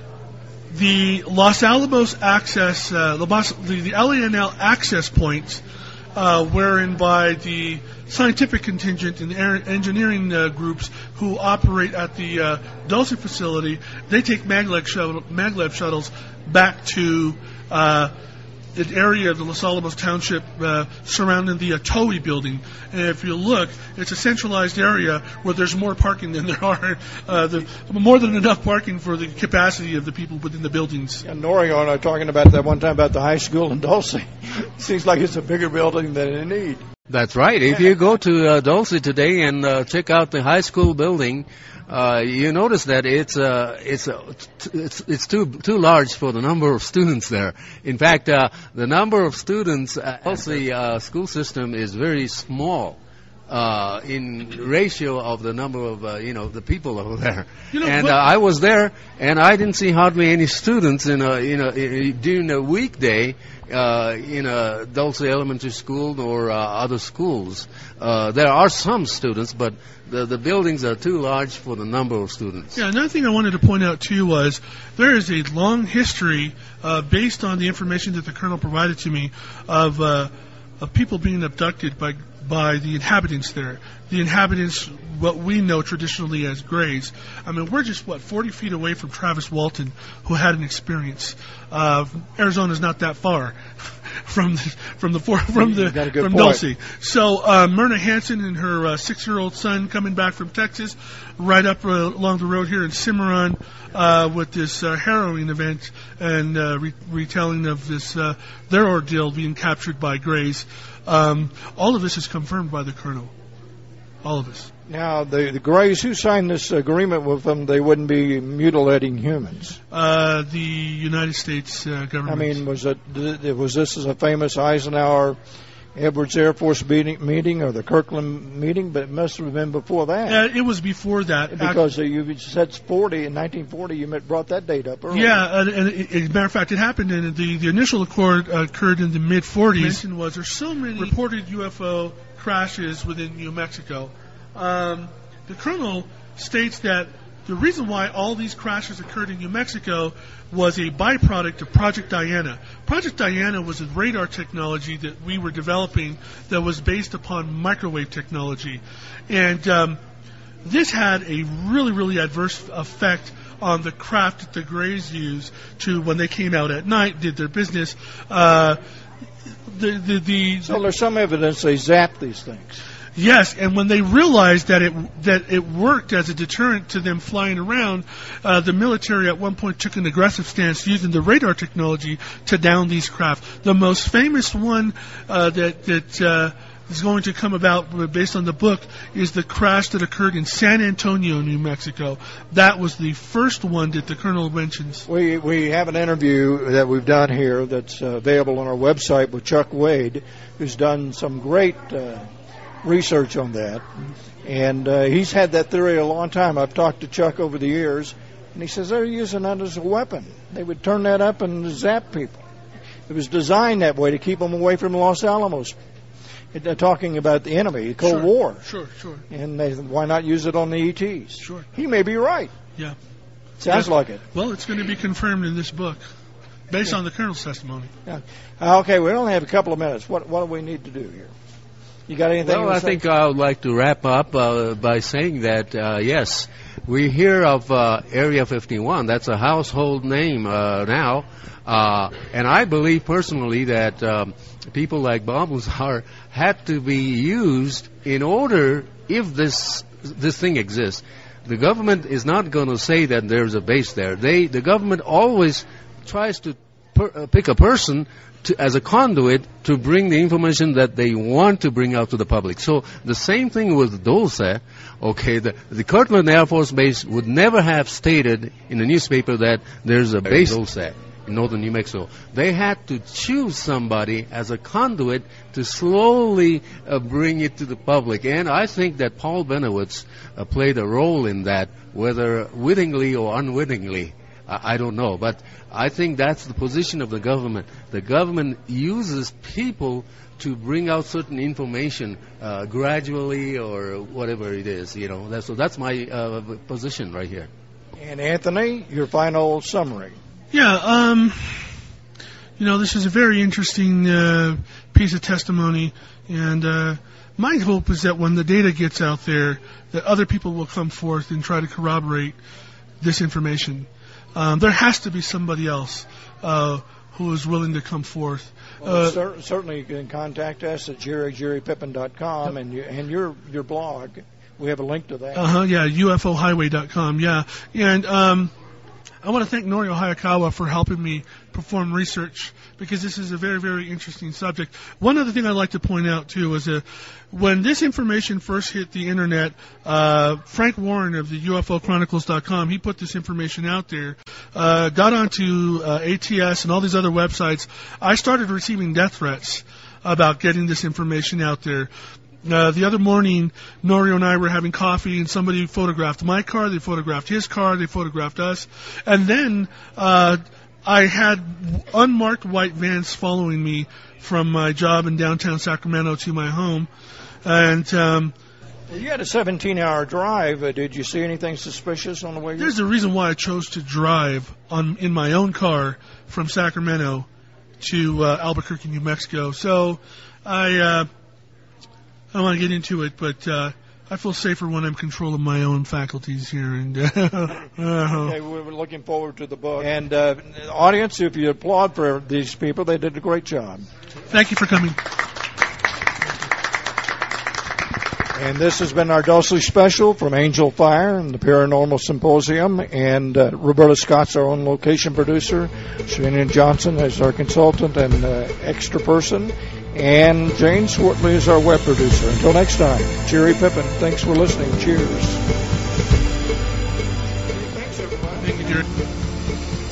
the Los Alamos access, uh, the, the, the L A N L access points, uh, wherein by the scientific contingent and the engineering uh, groups who operate at the uh, Dulce facility, they take maglev, shuttle, maglev shuttles back to uh, the area of the Los Alamos Township uh, surrounding the Atoe building. And if you look, it's a centralized area where there's more parking than there are, uh, the, more than enough parking for the capacity of the people within the buildings. And Norio and I were talking about that one time about the high school in Dulce. Seems like it's a bigger building than they need. That's right. If you go to uh, Dulce today and uh, check out the high school building, uh, you notice that it's uh, it's uh, t- it's it's too too large for the number of students there. In fact, uh, the number of students at Dulce uh, school system is very small uh, in ratio of the number of uh, you know the people over there. You know, and what- uh, I was there, and I didn't see hardly any students in a you know during a weekday. Uh, in a Dulce Elementary School or uh, other schools. Uh, there are some students, but the, the buildings are too large for the number of students. Yeah, another thing I wanted to point out too was there is a long history uh, based on the information that the colonel provided to me of uh, of people being abducted by by the inhabitants there. The inhabitants, what we know traditionally as Greys. I mean, we're just, what, forty feet away from Travis Walton, who had an experience. Uh, Arizona's not that far from the, from the, from the, from Dulce. So, uh, Myrna Hansen and her uh, six-year-old son coming back from Texas, right up uh, along the road here in Cimarron, uh, with this uh, harrowing event and uh, re- retelling of this, uh, their ordeal being captured by Greys. Um, all of this is confirmed by the colonel. All of us. Now, the, the Greys, who signed this agreement with them, they wouldn't be mutilating humans? Uh, the United States uh, government. I mean, was it was this a famous Eisenhower Edwards Air Force meeting, meeting or the Kirkland meeting? But it must have been before that. Uh, it was before that. Because uh, you said forty in nineteen forty, you brought that date up earlier. Yeah, and, and it, as a matter of fact, it happened in the the initial accord uh, occurred in the mid forties. Was there's so many reported U F O crashes within New Mexico. Um, the colonel states that the reason why all these crashes occurred in New Mexico was a byproduct of Project Diana. Project Diana was a radar technology that we were developing that was based upon microwave technology. And um, this had a really, really adverse effect on the craft that the Greys used to, when they came out at night, did their business. Uh, the, the, the, so there's some evidence they zapped these things. Yes, and when they realized that it that it worked as a deterrent to them flying around, uh, the military at one point took an aggressive stance using the radar technology to down these craft. The most famous one uh, that that uh, is going to come about based on the book is the crash that occurred in San Antonio, New Mexico. That was the first one that the colonel mentions. We we have an interview that we've done here that's uh, available on our website with Chuck Wade, who's done some great Uh, research on that, and uh, he's had that theory a long time. I've talked to Chuck over the years, and he says they're using that as a weapon. They would turn that up and zap people. It was designed that way to keep them away from Los Alamos. They're talking about the enemy, the Cold sure, War. Sure, sure. And they, why not use it on the E Ts? Sure. He may be right. Yeah. Sounds yeah. like it. Well, it's going to be confirmed in this book, based yeah. on the colonel's testimony. Yeah. Uh, okay, we only have a couple of minutes. What what do we need to do here? You got anything? Well, I say? think I would like to wrap up uh, by saying that, uh, yes, we hear of uh, Area fifty-one. That's a household name uh, now. Uh, and I believe personally that um, people like Bob Lazar had to be used in order, if this this thing exists. The government is not going to say that there's a base there. They, the government always tries to per, uh, pick a person To, as a conduit to bring the information that they want to bring out to the public. So the same thing with Dulce. Okay, the, the Kirtland Air Force Base would never have stated in the newspaper that there's a base Dulce. northern New Mexico. They had to choose somebody as a conduit to slowly uh, bring it to the public. And I think that Paul Bennewitz uh, played a role in that, whether wittingly or unwittingly. I, I don't know. But I think that's the position of the government. The government uses people to bring out certain information uh, gradually or whatever it is, you know. That's, so that's my uh, position right here. And Anthony, your final summary. Yeah, um, you know, this is a very interesting uh, piece of testimony, and uh, my hope is that when the data gets out there, that other people will come forth and try to corroborate this information. Um, there has to be somebody else uh, who is willing to come forth. Well, uh, cer- certainly you can contact us at jerry jerry pippin dot com, yep. and, you, and your your blog. We have a link to that. Uh-huh, yeah, U F O highway dot com, yeah. And um, I want to thank Norio Hayakawa for helping me perform research, because this is a very, very interesting subject. One other thing I'd like to point out, too, is uh, when this information first hit the Internet, uh, Frank Warren of the U F O chronicles dot com, he put this information out there, uh, got onto uh, A T S and all these other websites. I started receiving death threats about getting this information out there. Uh, the other morning, Norio and I were having coffee, and somebody photographed my car, they photographed his car, they photographed us, and then uh, I had unmarked white vans following me from my job in downtown Sacramento to my home, and um, you had a seventeen-hour drive. Uh, did you see anything suspicious on the way? There's a reason why I chose to drive on in my own car from Sacramento to uh, Albuquerque, New Mexico. So I. Uh, I don't want to get into it, but uh, I feel safer when I'm controlling my own faculties here. And uh, okay, we're looking forward to the book. And uh, audience, if you applaud for these people, they did a great job. Thank you for coming. And this has been our Dulce special from Angel Fire and the Paranormal Symposium. And uh, Roberta Scott's our own location producer. Shannon Johnson is our consultant and uh, extra person. And Jane Swartley is our web producer. Until next time, Jerry Pippin, thanks for listening. Cheers. Thanks, everyone. Thank you, Jerry.